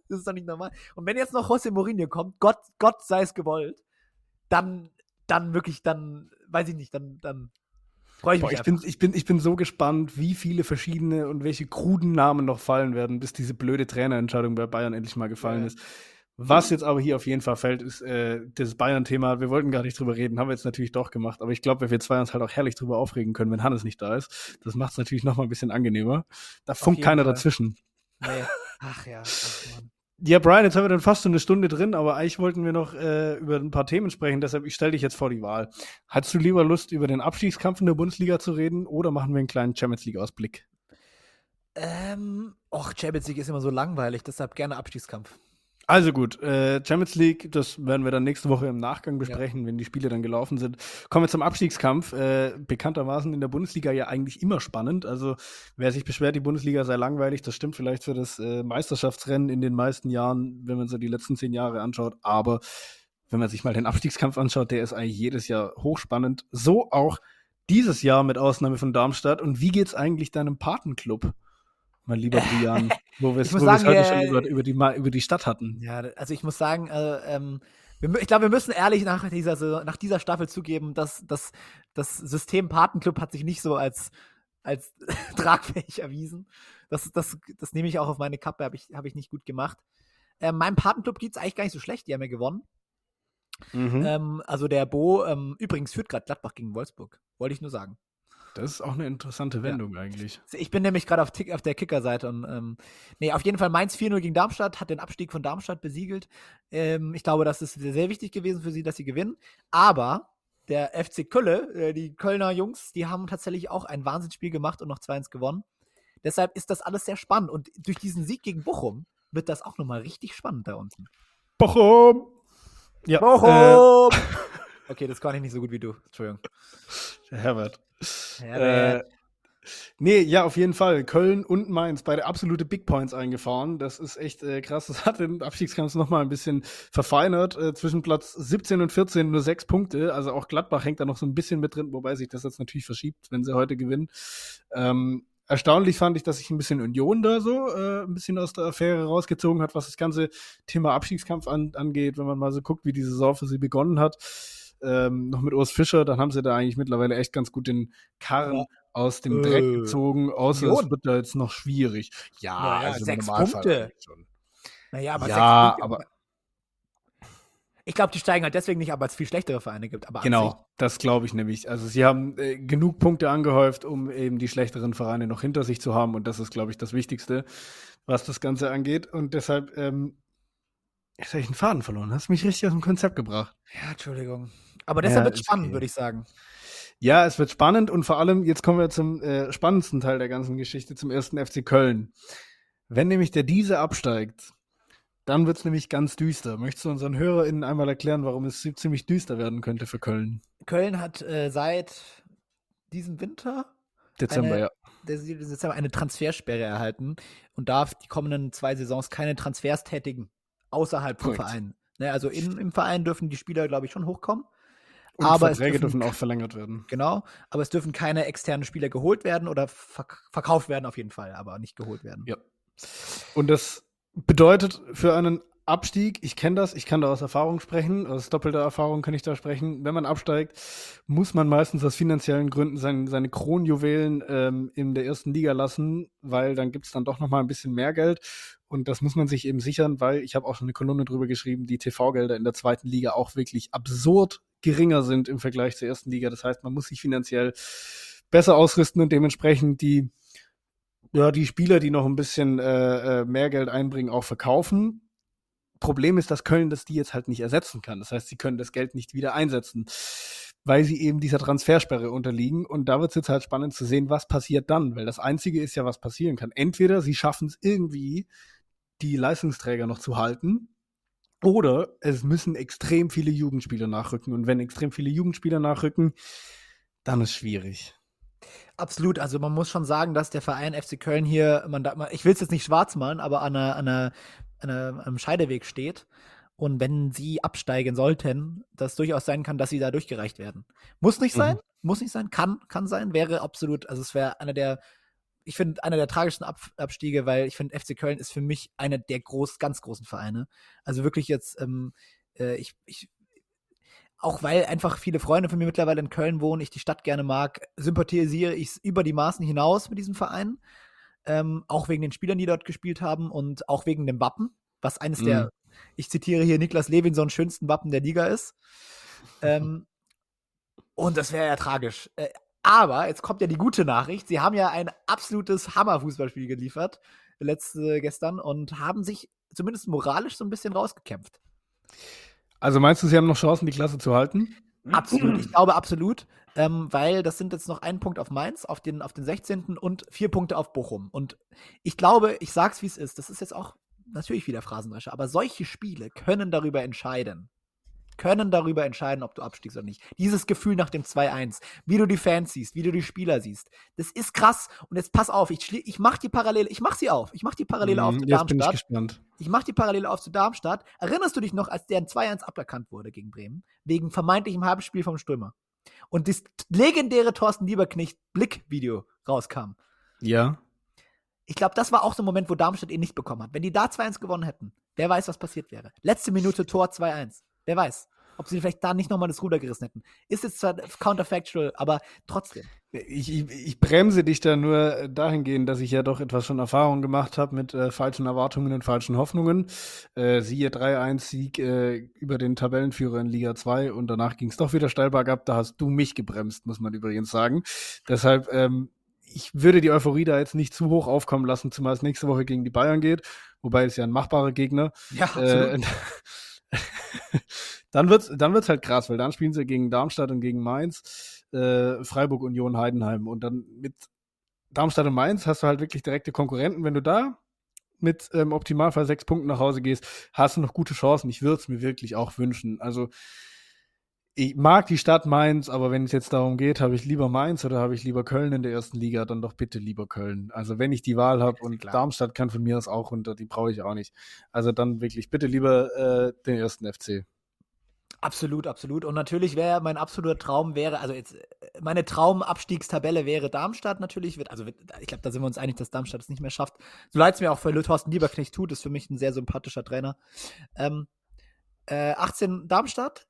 Und wenn jetzt noch José Mourinho kommt, Gott sei es gewollt, dann wirklich, dann weiß ich nicht, dann freue ich mich. Ich bin so gespannt, wie viele verschiedene und welche kruden Namen noch fallen werden, bis diese blöde Trainerentscheidung bei Bayern endlich mal gefallen ist. Was jetzt aber hier auf jeden Fall fällt, ist das Bayern-Thema. Wir wollten gar nicht drüber reden, haben wir jetzt natürlich doch gemacht. Aber ich glaube, wenn wir zwei uns halt auch herrlich drüber aufregen können, wenn Hannes nicht da ist, das macht es natürlich noch mal ein bisschen angenehmer. Da funkt keiner dazwischen. Nee. Ach ja. Mann. Ja, Brian, jetzt haben wir dann fast so eine Stunde drin, aber eigentlich wollten wir noch über ein paar Themen sprechen, deshalb ich stelle dich jetzt vor die Wahl. Hattest du lieber Lust, über den Abstiegskampf in der Bundesliga zu reden oder machen wir einen kleinen Champions League-Ausblick? Champions League ist immer so langweilig, deshalb gerne Abstiegskampf. Also gut, Champions League, das werden wir dann nächste Woche im Nachgang besprechen, wenn die Spiele dann gelaufen sind. Kommen wir zum Abstiegskampf. Bekanntermaßen in der Bundesliga ja eigentlich immer spannend. Also wer sich beschwert, die Bundesliga sei langweilig, das stimmt vielleicht für das Meisterschaftsrennen in den meisten Jahren, wenn man so die letzten 10 Jahre anschaut. Aber wenn man sich mal den Abstiegskampf anschaut, der ist eigentlich jedes Jahr hochspannend. So auch dieses Jahr mit Ausnahme von Darmstadt. Und wie geht's eigentlich deinem Patenclub? Mein lieber Brian, wo wir es heute schon über die Stadt hatten. Ja, also ich muss sagen, ich glaube, wir müssen ehrlich nach dieser Staffel zugeben, dass das System Patenclub hat sich nicht so als tragfähig erwiesen. Das nehme ich auch auf meine Kappe, habe ich nicht gut gemacht. Meinem Patenclub geht es eigentlich gar nicht so schlecht, die haben ja gewonnen. Also der Bo, übrigens führt gerade Gladbach gegen Wolfsburg, wollte ich nur sagen. Das ist auch eine interessante Wendung eigentlich. Ich bin nämlich gerade auf der Kicker-Seite und auf jeden Fall Mainz 4-0 gegen Darmstadt, hat den Abstieg von Darmstadt besiegelt. Ich glaube, das ist sehr, sehr wichtig gewesen für sie, dass sie gewinnen. Aber der FC Kölle, die Kölner Jungs, die haben tatsächlich auch ein Wahnsinnsspiel gemacht und noch 2-1 gewonnen. Deshalb ist das alles sehr spannend. Und durch diesen Sieg gegen Bochum wird das auch nochmal richtig spannend da unten. Bochum! Ja, Bochum! Okay, das kann ich nicht so gut wie du. Entschuldigung. Herbert. Auf jeden Fall. Köln und Mainz, beide absolute Big Points eingefahren. Das ist echt krass. Das hat den Abstiegskampf nochmal ein bisschen verfeinert. Zwischen Platz 17 und 14 nur 6 Punkte. Also auch Gladbach hängt da noch so ein bisschen mit drin, wobei sich das jetzt natürlich verschiebt, wenn sie heute gewinnen. Erstaunlich fand ich, dass sich ein bisschen Union da so ein bisschen aus der Affäre rausgezogen hat, was das ganze Thema Abstiegskampf angeht. Wenn man mal so guckt, wie die Saison für sie begonnen hat, noch mit Urs Fischer, dann haben sie da eigentlich mittlerweile echt ganz gut den Karren aus dem Dreck gezogen, außer Union. es wird da jetzt noch schwierig. Ja, Naja, also im 6 Normalfall Punkte. eigentlich schon. Naja, aber Ja, 6 Punkte. aber Ich glaube, die steigen halt deswegen nicht ab, weil es viel schlechtere Vereine gibt. Aber an sich, genau, das glaube ich nämlich. Also sie haben genug Punkte angehäuft, um eben die schlechteren Vereine noch hinter sich zu haben. Und das ist, glaube ich, das Wichtigste, was das Ganze angeht. Und deshalb, jetzt habe ich einen Faden verloren. Hast mich richtig aus dem Konzept gebracht. ja, Entschuldigung. Aber deshalb Ja, wird es ist spannend, okay. würde ich sagen. Ja, es wird spannend und vor allem, jetzt kommen wir zum spannendsten Teil der ganzen Geschichte, zum ersten FC Köln. Wenn nämlich der Diese absteigt, dann wird es nämlich ganz düster. Möchtest du unseren HörerInnen einmal erklären, warum es ziemlich düster werden könnte für Köln? Köln hat seit diesem Winter Dezember, eine Transfersperre erhalten und darf die kommenden 2 Saisons keine Transfers tätigen, außerhalb vom Korrekt. Verein. Ne, also im Verein dürfen die Spieler, glaube ich, schon hochkommen. Und aber es Verträge dürfen dürfen auch verlängert werden. Genau, aber es dürfen keine externen Spieler geholt werden oder verkauft werden auf jeden Fall, aber nicht geholt werden. Ja. Und das bedeutet für einen Abstieg, ich kenne das, ich kann da aus Erfahrung sprechen, aus doppelter Erfahrung kann ich da sprechen, wenn man absteigt, muss man meistens aus finanziellen Gründen seine Kronjuwelen in der ersten Liga lassen, weil dann gibt es dann doch nochmal ein bisschen mehr Geld und das muss man sich eben sichern, weil ich habe auch schon eine Kolumne drüber geschrieben, die TV-Gelder in der zweiten Liga auch wirklich absurd geringer sind im Vergleich zur ersten Liga. Das heißt, man muss sich finanziell besser ausrüsten und dementsprechend die Spieler, die noch ein bisschen mehr Geld einbringen, auch verkaufen. Problem ist, dass Köln die jetzt halt nicht ersetzen kann. Das heißt, sie können das Geld nicht wieder einsetzen, weil sie eben dieser Transfersperre unterliegen. Und da wird es jetzt halt spannend zu sehen, was passiert dann. Weil das Einzige ist ja, was passieren kann. Entweder sie schaffen es irgendwie, die Leistungsträger noch zu halten, oder es müssen extrem viele Jugendspieler nachrücken. Und wenn extrem viele Jugendspieler nachrücken, dann ist es schwierig. Absolut, also man muss schon sagen, dass der Verein FC Köln hier, ich will es jetzt nicht schwarz malen, aber an einem Scheideweg steht. Und wenn sie absteigen sollten, das durchaus sein kann, dass sie da durchgereicht werden. Muss nicht sein, kann sein, wäre absolut, also es wäre einer der tragischsten Abstiege, weil ich finde, FC Köln ist für mich einer der ganz großen Vereine. Also wirklich jetzt, auch weil einfach viele Freunde von mir mittlerweile in Köln wohnen, ich die Stadt gerne mag, sympathisiere ich über die Maßen hinaus mit diesem Verein. Auch wegen den Spielern, die dort gespielt haben und auch wegen dem Wappen, was eines der, ich zitiere hier Niklas Levinson, schönsten Wappen der Liga ist. Und das wäre ja tragisch. Aber jetzt kommt ja die gute Nachricht. Sie haben ja ein absolutes Hammer-Fußballspiel geliefert, gestern, und haben sich zumindest moralisch so ein bisschen rausgekämpft. Also meinst du, sie haben noch Chancen, die Klasse zu halten? Absolut, ich glaube absolut, weil das sind jetzt noch 1 Punkt auf Mainz, auf den 16. und 4 Punkte auf Bochum. Und ich glaube, ich sag's wie es ist, das ist jetzt auch natürlich wieder Phrasendrescher, aber solche Spiele können darüber entscheiden, ob du abstiegst oder nicht. Dieses Gefühl nach dem 2-1, wie du die Fans siehst, wie du die Spieler siehst, das ist krass. Und jetzt pass auf, ich mach die Parallele, ich mach die Parallele auf zu Jetzt bin ich Darmstadt. gespannt. Ich mach die Parallele auf zu Darmstadt. Erinnerst du dich noch, als der ein 2-1 aberkannt wurde gegen Bremen? Wegen vermeintlichem Halbspiel vom Stürmer. Und das legendäre Thorsten Lieberknecht Blick-Video rauskam. Ja. Ich glaube, das war auch so ein Moment, wo Darmstadt ihn nicht bekommen hat. Wenn die da 2-1 gewonnen hätten, wer weiß, was passiert wäre. Letzte Minute Tor 2-1. Wer weiß, ob sie vielleicht da nicht nochmal das Ruder gerissen hätten. Ist jetzt zwar counterfactual, aber trotzdem. Ich bremse dich da nur dahingehend, dass ich ja doch etwas schon Erfahrung gemacht habe mit falschen Erwartungen und falschen Hoffnungen. Siehe 3-1-Sieg über den Tabellenführer in Liga 2 und danach ging es doch wieder steil bergab. Da hast du mich gebremst, muss man übrigens sagen. Deshalb, ich würde die Euphorie da jetzt nicht zu hoch aufkommen lassen, zumal es nächste Woche gegen die Bayern geht, wobei es ja ein machbarer Gegner. Ja, absolut. Dann wird's halt krass, weil dann spielen sie gegen Darmstadt und gegen Mainz, Freiburg, Union, Heidenheim. Und dann mit Darmstadt und Mainz hast du halt wirklich direkte Konkurrenten. Wenn du da mit im Optimalfall 6 Punkten nach Hause gehst, hast du noch gute Chancen. Ich würde es mir wirklich auch wünschen. Also ich mag die Stadt Mainz, aber wenn es jetzt darum geht, habe ich lieber Mainz oder habe ich lieber Köln in der ersten Liga, dann doch bitte lieber Köln. Also wenn ich die Wahl habe und klar, Darmstadt kann von mir aus auch runter, die brauche ich auch nicht. Also dann wirklich bitte lieber den ersten FC. Absolut, absolut. Und natürlich wäre mein absoluter Traum also jetzt, meine Traumabstiegstabelle wäre Darmstadt natürlich. Ich glaube, da sind wir uns einig, dass Darmstadt es nicht mehr schafft. So leid es mir auch für Thorsten Lieberknecht tut, ist für mich ein sehr sympathischer Trainer. 18 Darmstadt,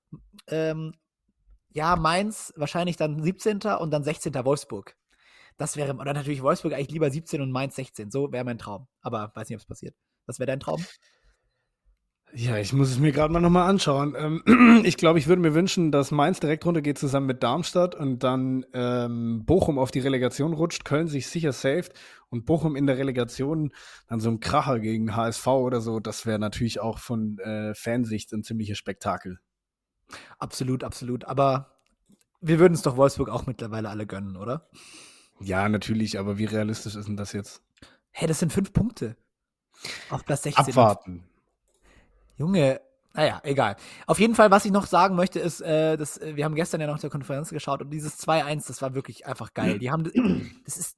Mainz wahrscheinlich dann 17. und dann 16. Wolfsburg. Oder natürlich Wolfsburg eigentlich lieber 17 und Mainz 16. So wäre mein Traum. Aber weiß nicht, ob es passiert. Was wäre dein Traum? Ja, ich muss es mir gerade mal nochmal anschauen. Ich glaube, ich würde mir wünschen, dass Mainz direkt runtergeht zusammen mit Darmstadt und dann Bochum auf die Relegation rutscht, Köln sich sicher saved und Bochum in der Relegation dann so ein Kracher gegen HSV oder so. Das wäre natürlich auch von Fansicht ein ziemliches Spektakel. Absolut, absolut. Aber wir würden es doch Wolfsburg auch mittlerweile alle gönnen, oder? Ja, natürlich, aber wie realistisch ist denn das jetzt? Hey, das sind 5 Punkte. Auf Platz 16. Abwarten. Junge, naja, egal. Auf jeden Fall, was ich noch sagen möchte, ist, wir haben gestern ja noch zur Konferenz geschaut und dieses 2-1, das war wirklich einfach geil. Das ist,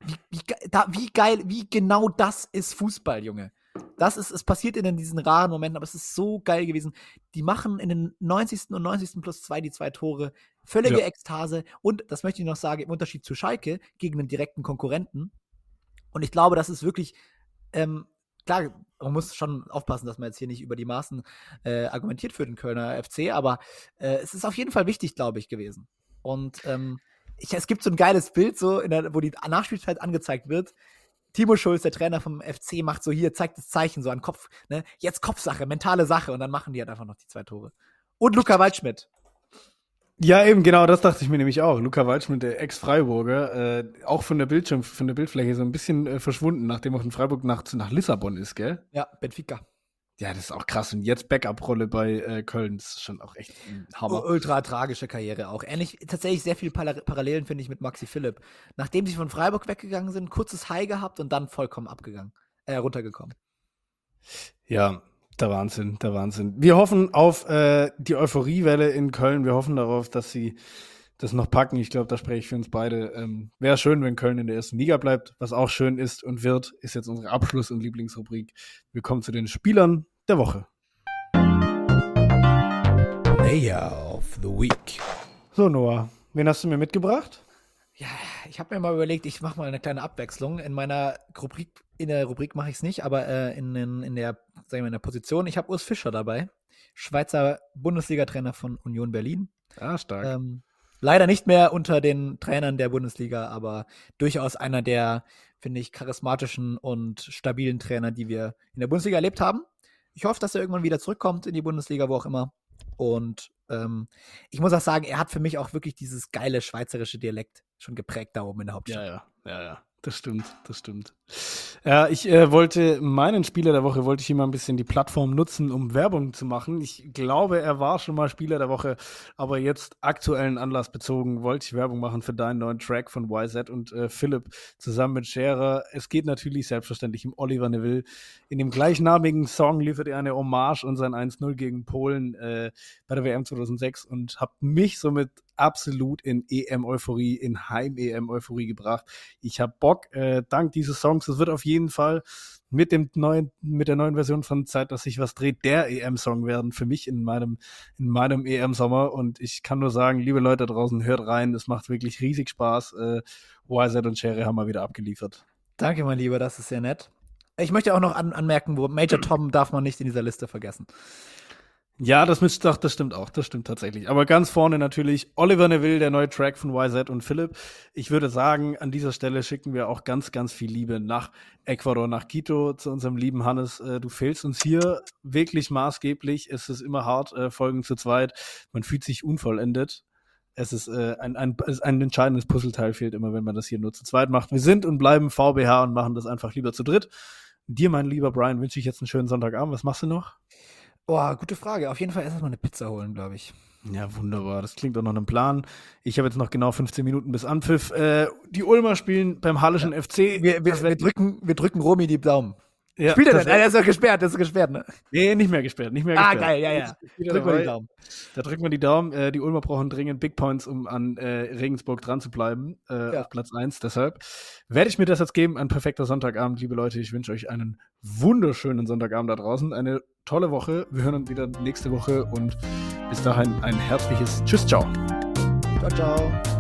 wie genau das ist Fußball, Junge. Es passiert in diesen raren Momenten, aber es ist so geil gewesen. Die machen in den 90. und 90. plus 2 die 2 Tore. Völlige Ekstase. Und, das möchte ich noch sagen, im Unterschied zu Schalke, gegen einen direkten Konkurrenten. Und ich glaube, das ist wirklich, klar, man muss schon aufpassen, dass man jetzt hier nicht über die Maßen argumentiert für den Kölner FC, aber es ist auf jeden Fall wichtig, glaube ich, gewesen. Und es gibt so ein geiles Bild, wo die Nachspielzeit angezeigt wird. Timo Schulz, der Trainer vom FC, macht so hier, zeigt das Zeichen so an Kopf, ne? Jetzt Kopfsache, mentale Sache, und dann machen die halt einfach noch die 2 Tore. Und Luca Waldschmidt. Ja, eben, genau, das dachte ich mir nämlich auch. Luca Waldschmidt, der Ex-Freiburger, auch von der Bildfläche so ein bisschen verschwunden, nachdem auch in Freiburg nach Lissabon ist, gell? Ja, Benfica. Ja, das ist auch krass. Und jetzt Backup-Rolle bei Köln, das ist schon auch echt ein Hammer. Ultra tragische Karriere auch. Ähnlich, tatsächlich sehr viele Parallelen, finde ich, mit Maxi Philipp. Nachdem sie von Freiburg weggegangen sind, kurzes High gehabt und dann vollkommen runtergekommen. Ja, der Wahnsinn. Wir hoffen auf die Euphoriewelle in Köln. Wir hoffen darauf, dass sie das noch packen. Ich glaube, da spreche ich für uns beide. Wäre schön, wenn Köln in der ersten Liga bleibt. Was auch schön ist und wird, ist jetzt unsere Abschluss- und Lieblingsrubrik. Wir kommen zu den Spielern der Woche. Player of the Week. So, Noah, wen hast du mir mitgebracht? Ja, ich habe mir mal überlegt, ich mache mal eine kleine Abwechslung. In der Rubrik mache ich es nicht, aber in der Position. Ich habe Urs Fischer dabei, Schweizer Bundesliga-Trainer von Union Berlin. Ah, stark. Leider nicht mehr unter den Trainern der Bundesliga, aber durchaus einer der, finde ich, charismatischen und stabilen Trainer, die wir in der Bundesliga erlebt haben. Ich hoffe, dass er irgendwann wieder zurückkommt in die Bundesliga, wo auch immer. Und ich muss auch sagen, er hat für mich auch wirklich dieses geile schweizerische Dialekt schon geprägt da oben in der Hauptstadt. Ja. Das stimmt. Ja, ich wollte meinen Spieler der Woche, wollte ich immer ein bisschen die Plattform nutzen, um Werbung zu machen. Ich glaube, er war schon mal Spieler der Woche, aber jetzt aktuellen Anlass bezogen wollte ich Werbung machen für deinen neuen Track von YZ und Philipp zusammen mit Scherer. Es geht natürlich selbstverständlich um Oliver Neville. In dem gleichnamigen Song liefert er eine Hommage und sein 1-0 gegen Polen bei der WM 2006 und hat mich somit absolut in EM-Euphorie, in Heim-EM-Euphorie gebracht. Ich habe Bock, dank dieses Songs, es wird auf jeden Fall mit der neuen Version von Zeit, dass sich was dreht, der EM-Song werden für mich in meinem EM-Sommer. Und ich kann nur sagen, liebe Leute da draußen, hört rein, es macht wirklich riesig Spaß. YZ und Sherry haben mal wieder abgeliefert. Danke, mein Lieber, das ist sehr nett. Ich möchte auch noch anmerken, Major Tom darf man nicht in dieser Liste vergessen. Ja, das stimmt auch, das stimmt tatsächlich. Aber ganz vorne natürlich Oliver Neville, der neue Track von YZ und Philipp. Ich würde sagen, an dieser Stelle schicken wir auch ganz, ganz viel Liebe nach Ecuador, nach Quito, zu unserem lieben Hannes. Du fehlst uns hier wirklich maßgeblich. Es ist immer hart, Folgen zu zweit. Man fühlt sich unvollendet. Es ist ein entscheidendes Puzzleteil fehlt immer, wenn man das hier nur zu zweit macht. Wir sind und bleiben VBH und machen das einfach lieber zu dritt. Dir, mein lieber Brian, wünsche ich jetzt einen schönen Sonntagabend. Was machst du noch? Boah, gute Frage. Auf jeden Fall erst mal eine Pizza holen, glaube ich. Ja, wunderbar. Das klingt doch nach einem Plan. Ich habe jetzt noch genau 15 Minuten bis Anpfiff. Die Ulmer spielen beim Hallischen FC. Wir drücken Romy die Daumen. Ja, Spielt er denn? Der ist doch gesperrt, ne? Nee, nicht mehr gesperrt. Geil, ja. Drück mal die Daumen. Da drücken wir die Daumen. Die Ulmer brauchen dringend Big Points, um an Regensburg dran zu bleiben. Auf Platz 1. Deshalb werde ich mir das jetzt geben. Ein perfekter Sonntagabend, liebe Leute. Ich wünsche euch einen wunderschönen Sonntagabend da draußen. Eine tolle Woche. Wir hören uns wieder nächste Woche und bis dahin ein herzliches Tschüss, ciao. Ciao, ciao.